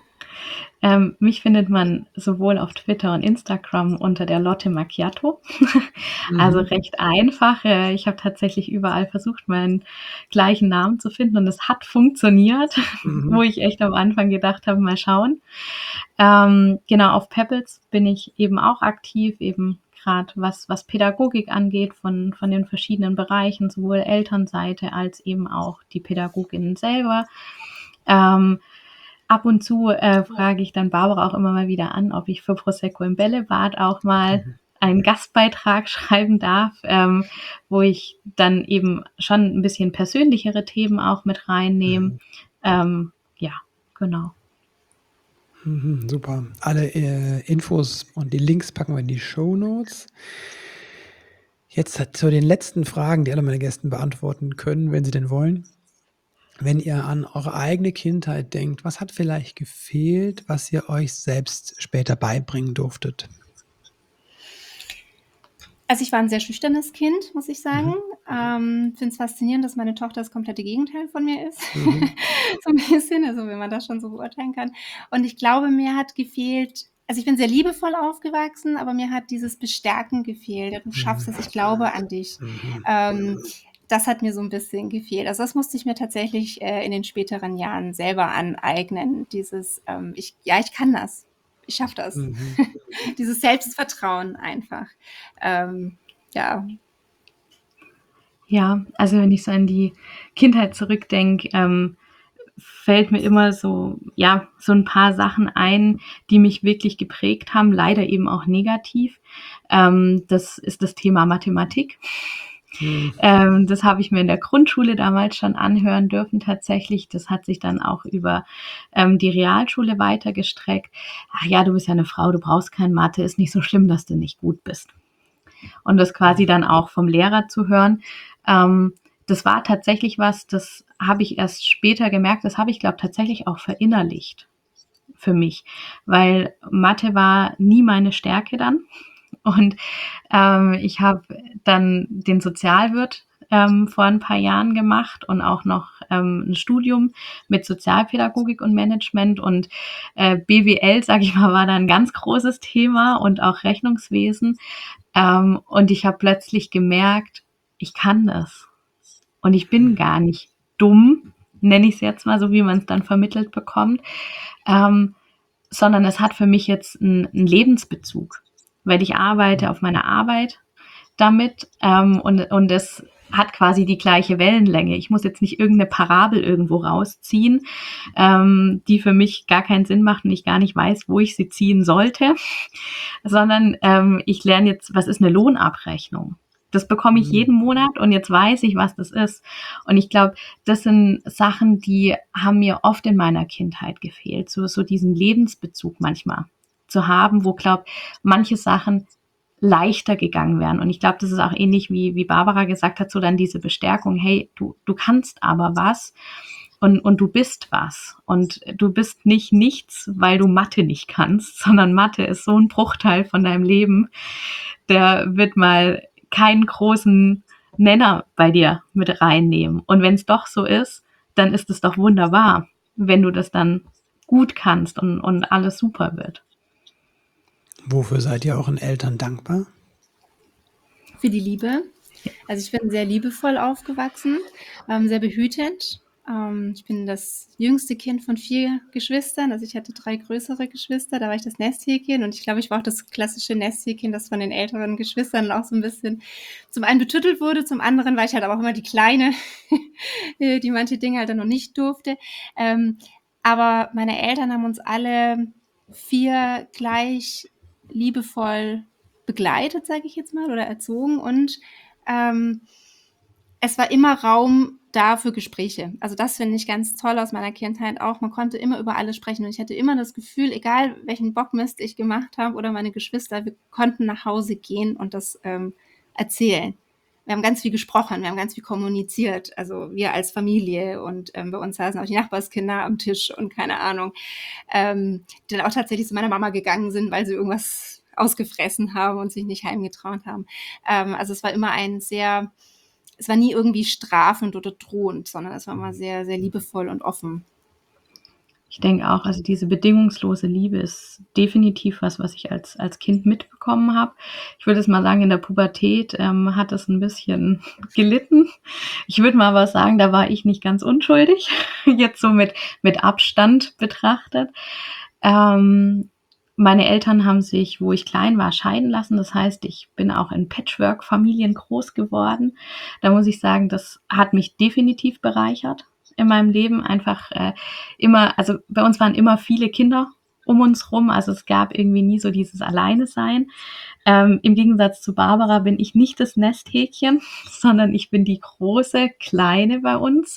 Mich findet man sowohl auf Twitter und Instagram unter der Lotte Macchiato. Also recht einfach. Ich habe tatsächlich überall versucht, meinen gleichen Namen zu finden und es hat funktioniert, wo ich echt am Anfang gedacht habe, mal schauen. Genau, auf Peppels bin ich eben auch aktiv, eben gerade was Pädagogik angeht, von den verschiedenen Bereichen, sowohl Elternseite als eben auch die Pädagoginnen selber. Ab und zu frage ich dann Barbara auch immer mal wieder an, ob ich für Prosecco im Bällebad auch mal einen Gastbeitrag schreiben darf, wo ich dann eben schon ein bisschen persönlichere Themen auch mit reinnehme. Ja, genau. Super. Alle Infos und die Links packen wir in die Shownotes. Jetzt zu den letzten Fragen, die alle meine Gäste beantworten können, wenn sie denn wollen. Wenn ihr an eure eigene Kindheit denkt, was hat vielleicht gefehlt, was ihr euch selbst später beibringen durftet? Also ich war ein sehr schüchternes Kind, muss ich sagen. Finde es faszinierend, dass meine Tochter das komplette Gegenteil von mir ist. So ein bisschen, also wenn man das schon so beurteilen kann. Und ich glaube, mir hat gefehlt, also ich bin sehr liebevoll aufgewachsen, aber mir hat dieses Bestärken gefehlt. Ja, du schaffst es, ich glaube an dich. Das hat mir so ein bisschen gefehlt. Also das musste ich mir tatsächlich in den späteren Jahren selber aneignen. Dieses, ich kann das. Ich schaffe das. Dieses Selbstvertrauen einfach. Ja. Ja, also wenn ich so an die Kindheit zurückdenke, fällt mir immer so ein paar Sachen ein, die mich wirklich geprägt haben, leider eben auch negativ. Das ist das Thema Mathematik. Das habe ich mir in der Grundschule damals schon anhören dürfen tatsächlich. Das hat sich dann auch über die Realschule weitergestreckt. Ach ja, du bist ja eine Frau, du brauchst kein Mathe, ist nicht so schlimm, dass du nicht gut bist. Und das quasi dann auch vom Lehrer zu hören, das war tatsächlich was, das habe ich erst später gemerkt, das habe ich, glaube ich, tatsächlich auch verinnerlicht. für mich, weil Mathe war nie meine Stärke dann. Und ich habe dann den Sozialwirt vor ein paar Jahren gemacht und auch noch ein Studium mit Sozialpädagogik und Management und BWL, sage ich mal, war da ein ganz großes Thema und auch Rechnungswesen. Und ich habe plötzlich gemerkt, ich kann das. Und ich bin gar nicht dumm, nenne ich es jetzt mal so, wie man es dann vermittelt bekommt, sondern es hat für mich jetzt einen Lebensbezug, weil ich arbeite auf meiner Arbeit damit und es hat quasi die gleiche Wellenlänge. Ich muss jetzt nicht irgendeine Parabel irgendwo rausziehen, die für mich gar keinen Sinn macht und ich gar nicht weiß, wo ich sie ziehen sollte, sondern ich lerne jetzt, was ist eine Lohnabrechnung? Das bekomme ich jeden Monat und jetzt weiß ich, was das ist. Und ich glaube, das sind Sachen, die haben mir oft in meiner Kindheit gefehlt, so diesen Lebensbezug manchmal zu haben, wo, glaube manche Sachen leichter gegangen wären. Und ich glaube, das ist auch ähnlich wie Barbara gesagt hat, so dann diese Bestärkung, hey, du kannst aber was und du bist was. Und du bist nicht nichts, weil du Mathe nicht kannst, sondern Mathe ist so ein Bruchteil von deinem Leben, der wird mal keinen großen Nenner bei dir mit reinnehmen. Und wenn es doch so ist, dann ist es doch wunderbar, wenn du das dann gut kannst und alles super wird. Wofür seid ihr euren Eltern dankbar? Für die Liebe. Also ich bin sehr liebevoll aufgewachsen, sehr behütend. Ich bin das jüngste Kind von 4 Geschwistern. Also ich hatte 3 größere Geschwister, da war ich das Nesthäkchen und ich glaube, ich war auch das klassische Nesthäkchen, das von den älteren Geschwistern auch so ein bisschen zum einen betüttelt wurde, zum anderen war ich halt aber auch immer die Kleine, die manche Dinge halt dann noch nicht durfte. Aber meine Eltern haben uns alle 4 gleich liebevoll begleitet, sage ich jetzt mal, oder erzogen und es war immer Raum da für Gespräche. Also das finde ich ganz toll aus meiner Kindheit auch. Man konnte immer über alles sprechen und ich hatte immer das Gefühl, egal welchen Bockmist ich gemacht habe oder meine Geschwister, wir konnten nach Hause gehen und das erzählen. Wir haben ganz viel gesprochen, wir haben ganz viel kommuniziert, also wir als Familie und bei uns saßen auch die Nachbarskinder am Tisch und keine Ahnung, die dann auch tatsächlich zu meiner Mama gegangen sind, weil sie irgendwas ausgefressen haben und sich nicht heimgetraut haben. Also es war immer es war nie irgendwie strafend oder drohend, sondern es war immer sehr, sehr liebevoll und offen. Ich denke auch, also diese bedingungslose Liebe ist definitiv was ich als Kind mitbekommen habe. Ich würde es mal sagen, in der Pubertät hat es ein bisschen gelitten. Ich würde mal aber sagen, da war ich nicht ganz unschuldig, jetzt so mit Abstand betrachtet. Meine Eltern haben sich, wo ich klein war, scheiden lassen. Das heißt, ich bin auch in Patchwork-Familien groß geworden. Da muss ich sagen, das hat mich definitiv bereichert in meinem Leben. Einfach immer, also bei uns waren immer viele Kinder um uns rum. Also es gab irgendwie nie so dieses Alleine-Sein. Im Gegensatz zu Barbara bin ich nicht das Nesthäkchen, sondern ich bin die große Kleine bei uns.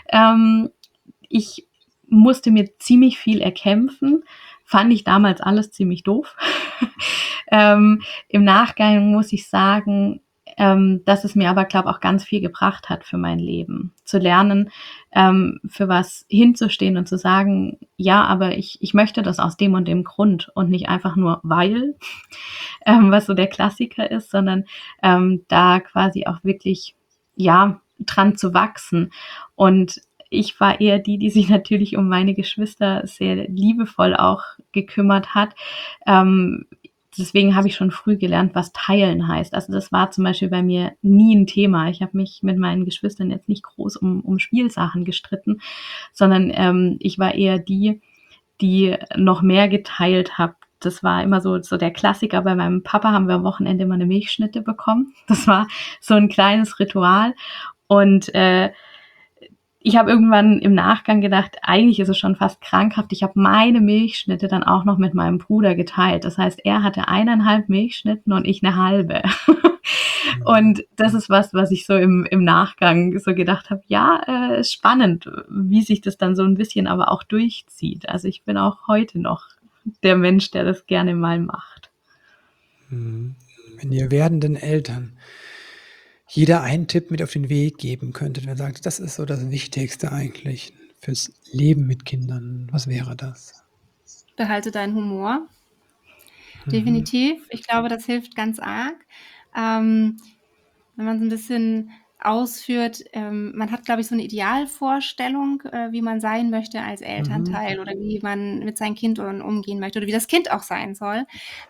Ich musste mir ziemlich viel erkämpfen. Fand ich damals alles ziemlich doof. Im Nachgang muss ich sagen, dass es mir aber, glaube ich, auch ganz viel gebracht hat für mein Leben. Zu lernen, für was hinzustehen und zu sagen, ja, aber ich möchte das aus dem und dem Grund und nicht einfach nur weil, was so der Klassiker ist, sondern da quasi auch wirklich, ja, dran zu wachsen. Und ich war eher die sich natürlich um meine Geschwister sehr liebevoll auch gekümmert hat. Deswegen habe ich schon früh gelernt, was teilen heißt. Also das war zum Beispiel bei mir nie ein Thema. Ich habe mich mit meinen Geschwistern jetzt nicht groß um Spielsachen gestritten, sondern ich war eher die noch mehr geteilt hat. Das war immer so der Klassiker. Bei meinem Papa haben wir am Wochenende immer eine Milchschnitte bekommen. Das war so ein kleines Ritual. Und ich habe irgendwann im Nachgang gedacht, eigentlich ist es schon fast krankhaft. Ich habe meine Milchschnitte dann auch noch mit meinem Bruder geteilt. Das heißt, er hatte 1,5 Milchschnitten und ich 1/2. Und das ist was ich so im Nachgang so gedacht habe, ja, ist spannend, wie sich das dann so ein bisschen aber auch durchzieht. Also ich bin auch heute noch der Mensch, der das gerne mal macht. Wenn ihr werdenden Eltern jeder einen Tipp mit auf den Weg geben könntet, wenn ihr sagt, das ist so das Wichtigste eigentlich fürs Leben mit Kindern, was wäre das? behalte deinen Humor. Definitiv. Ich glaube, das hilft ganz arg. Wenn man so ein bisschen ausführt, man hat, glaube ich, so eine Idealvorstellung, wie man sein möchte als Elternteil oder wie man mit seinem Kind umgehen möchte oder wie das Kind auch sein soll.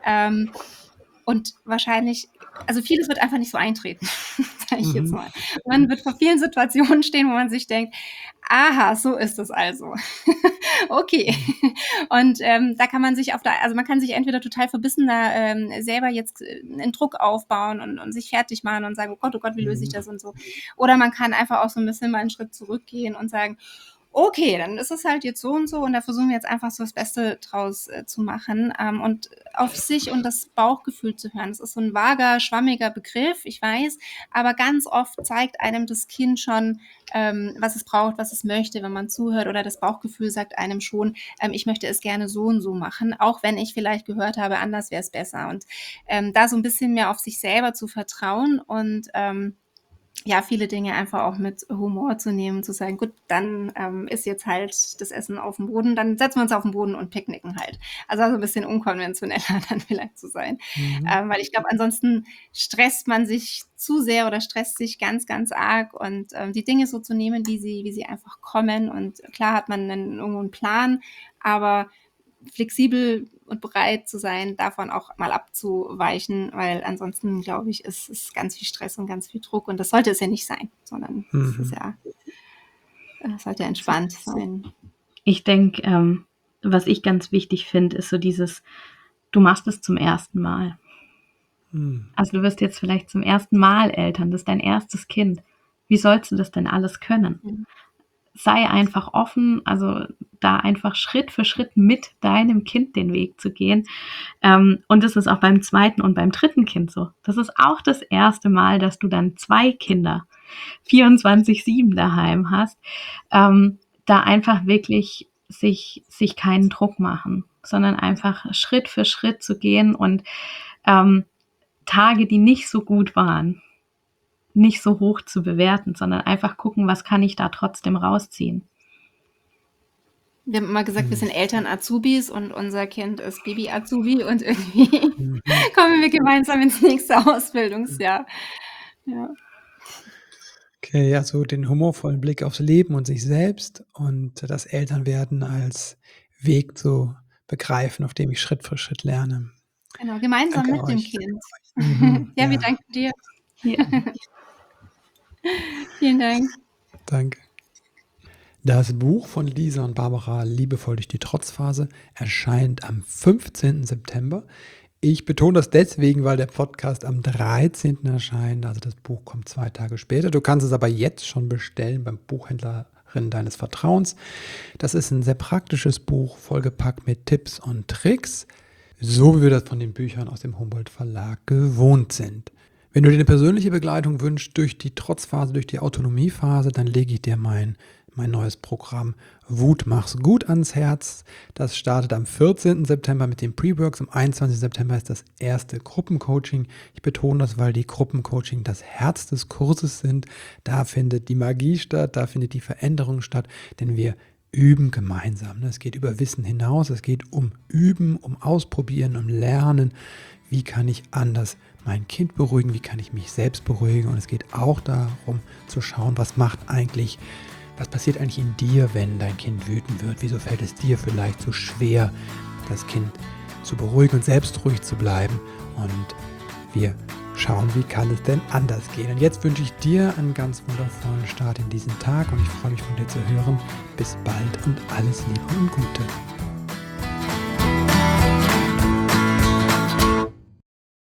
Und wahrscheinlich, also vieles wird einfach nicht so eintreten, sage ich jetzt mal. Man wird vor vielen Situationen stehen, wo man sich denkt, aha, so ist es also. Okay. Und da kann man sich also man kann sich entweder total verbissen da selber jetzt einen Druck aufbauen und sich fertig machen und sagen, oh Gott, wie löse ich das und so. Oder man kann einfach auch so ein bisschen mal einen Schritt zurückgehen und sagen, okay, dann ist es halt jetzt so und so und da versuchen wir jetzt einfach so das Beste draus zu machen und auf sich und das Bauchgefühl zu hören. Das ist so ein vager, schwammiger Begriff, ich weiß, aber ganz oft zeigt einem das Kind schon, was es braucht, was es möchte, wenn man zuhört, oder das Bauchgefühl sagt einem schon, ich möchte es gerne so und so machen, auch wenn ich vielleicht gehört habe, anders wäre es besser. Und da so ein bisschen mehr auf sich selber zu vertrauen und ja, viele Dinge einfach auch mit Humor zu nehmen, zu sagen, gut, dann ist jetzt halt das Essen auf dem Boden, dann setzen wir uns auf den Boden und picknicken halt. Also ein bisschen unkonventioneller dann vielleicht zu sein. Weil ich glaube, ansonsten stresst man sich zu sehr oder stresst sich ganz, ganz arg und die Dinge so zu nehmen, wie sie einfach kommen. Und klar hat man irgendwo einen Plan, aber flexibel und bereit zu sein, davon auch mal abzuweichen, weil ansonsten, glaube ich, ist es ganz viel Stress und ganz viel Druck und das sollte es ja nicht sein, sondern es ist es sollte entspannt sein. Ich denke, was ich ganz wichtig finde, ist so dieses, du machst es zum ersten Mal. Also du wirst jetzt vielleicht zum ersten Mal Eltern, das ist dein erstes Kind. Wie sollst du das denn alles können? Sei einfach offen, also da einfach Schritt für Schritt mit deinem Kind den Weg zu gehen. Und das ist auch beim zweiten und beim dritten Kind so. Das ist auch das erste Mal, dass du dann 2 Kinder 24/7 daheim hast. Da einfach wirklich sich keinen Druck machen, sondern einfach Schritt für Schritt zu gehen und Tage, die nicht so gut waren, nicht so hoch zu bewerten, sondern einfach gucken, was kann ich da trotzdem rausziehen. Wir haben immer gesagt, wir sind Eltern-Azubis und unser Kind ist Baby-Azubi und irgendwie kommen wir gemeinsam ins nächste Ausbildungsjahr. Ja. Okay, also den humorvollen Blick aufs Leben und sich selbst und das Elternwerden als Weg zu begreifen, auf dem ich Schritt für Schritt lerne. Genau, gemeinsam Danke mit dem euch. Kind. Ja, wir danken dir. Ja. Vielen Dank. Danke. Das Buch von Lisa und Barbara Liebevoll durch die Trotzphase erscheint am 15. September. Ich betone das deswegen, weil der Podcast am 13. erscheint. Also das Buch kommt 2 Tage später. Du kannst es aber jetzt schon bestellen beim Buchhändlerin deines Vertrauens. Das ist ein sehr praktisches Buch, vollgepackt mit Tipps und Tricks, so wie wir das von den Büchern aus dem Humboldt Verlag gewohnt sind. Wenn du dir eine persönliche Begleitung wünschst durch die Trotzphase, durch die Autonomiephase, dann lege ich dir mein neues Programm Wut mach's gut ans Herz. Das startet am 14. September mit den Pre-Works. Am 21. September ist das erste Gruppencoaching. Ich betone das, weil die Gruppencoaching das Herz des Kurses sind. Da findet die Magie statt, da findet die Veränderung statt, denn wir üben gemeinsam. Es geht über Wissen hinaus, es geht um Üben, um Ausprobieren, um Lernen. Wie kann ich anders mein Kind beruhigen, wie kann ich mich selbst beruhigen? Und es geht auch darum zu schauen, was passiert eigentlich in dir, wenn dein Kind wütend wird? Wieso fällt es dir vielleicht so schwer, das Kind zu beruhigen und selbst ruhig zu bleiben? Und wir schauen, wie kann es denn anders gehen? Und jetzt wünsche ich dir einen ganz wundervollen Start in diesen Tag und ich freue mich von dir zu hören. Bis bald und alles Liebe und Gute.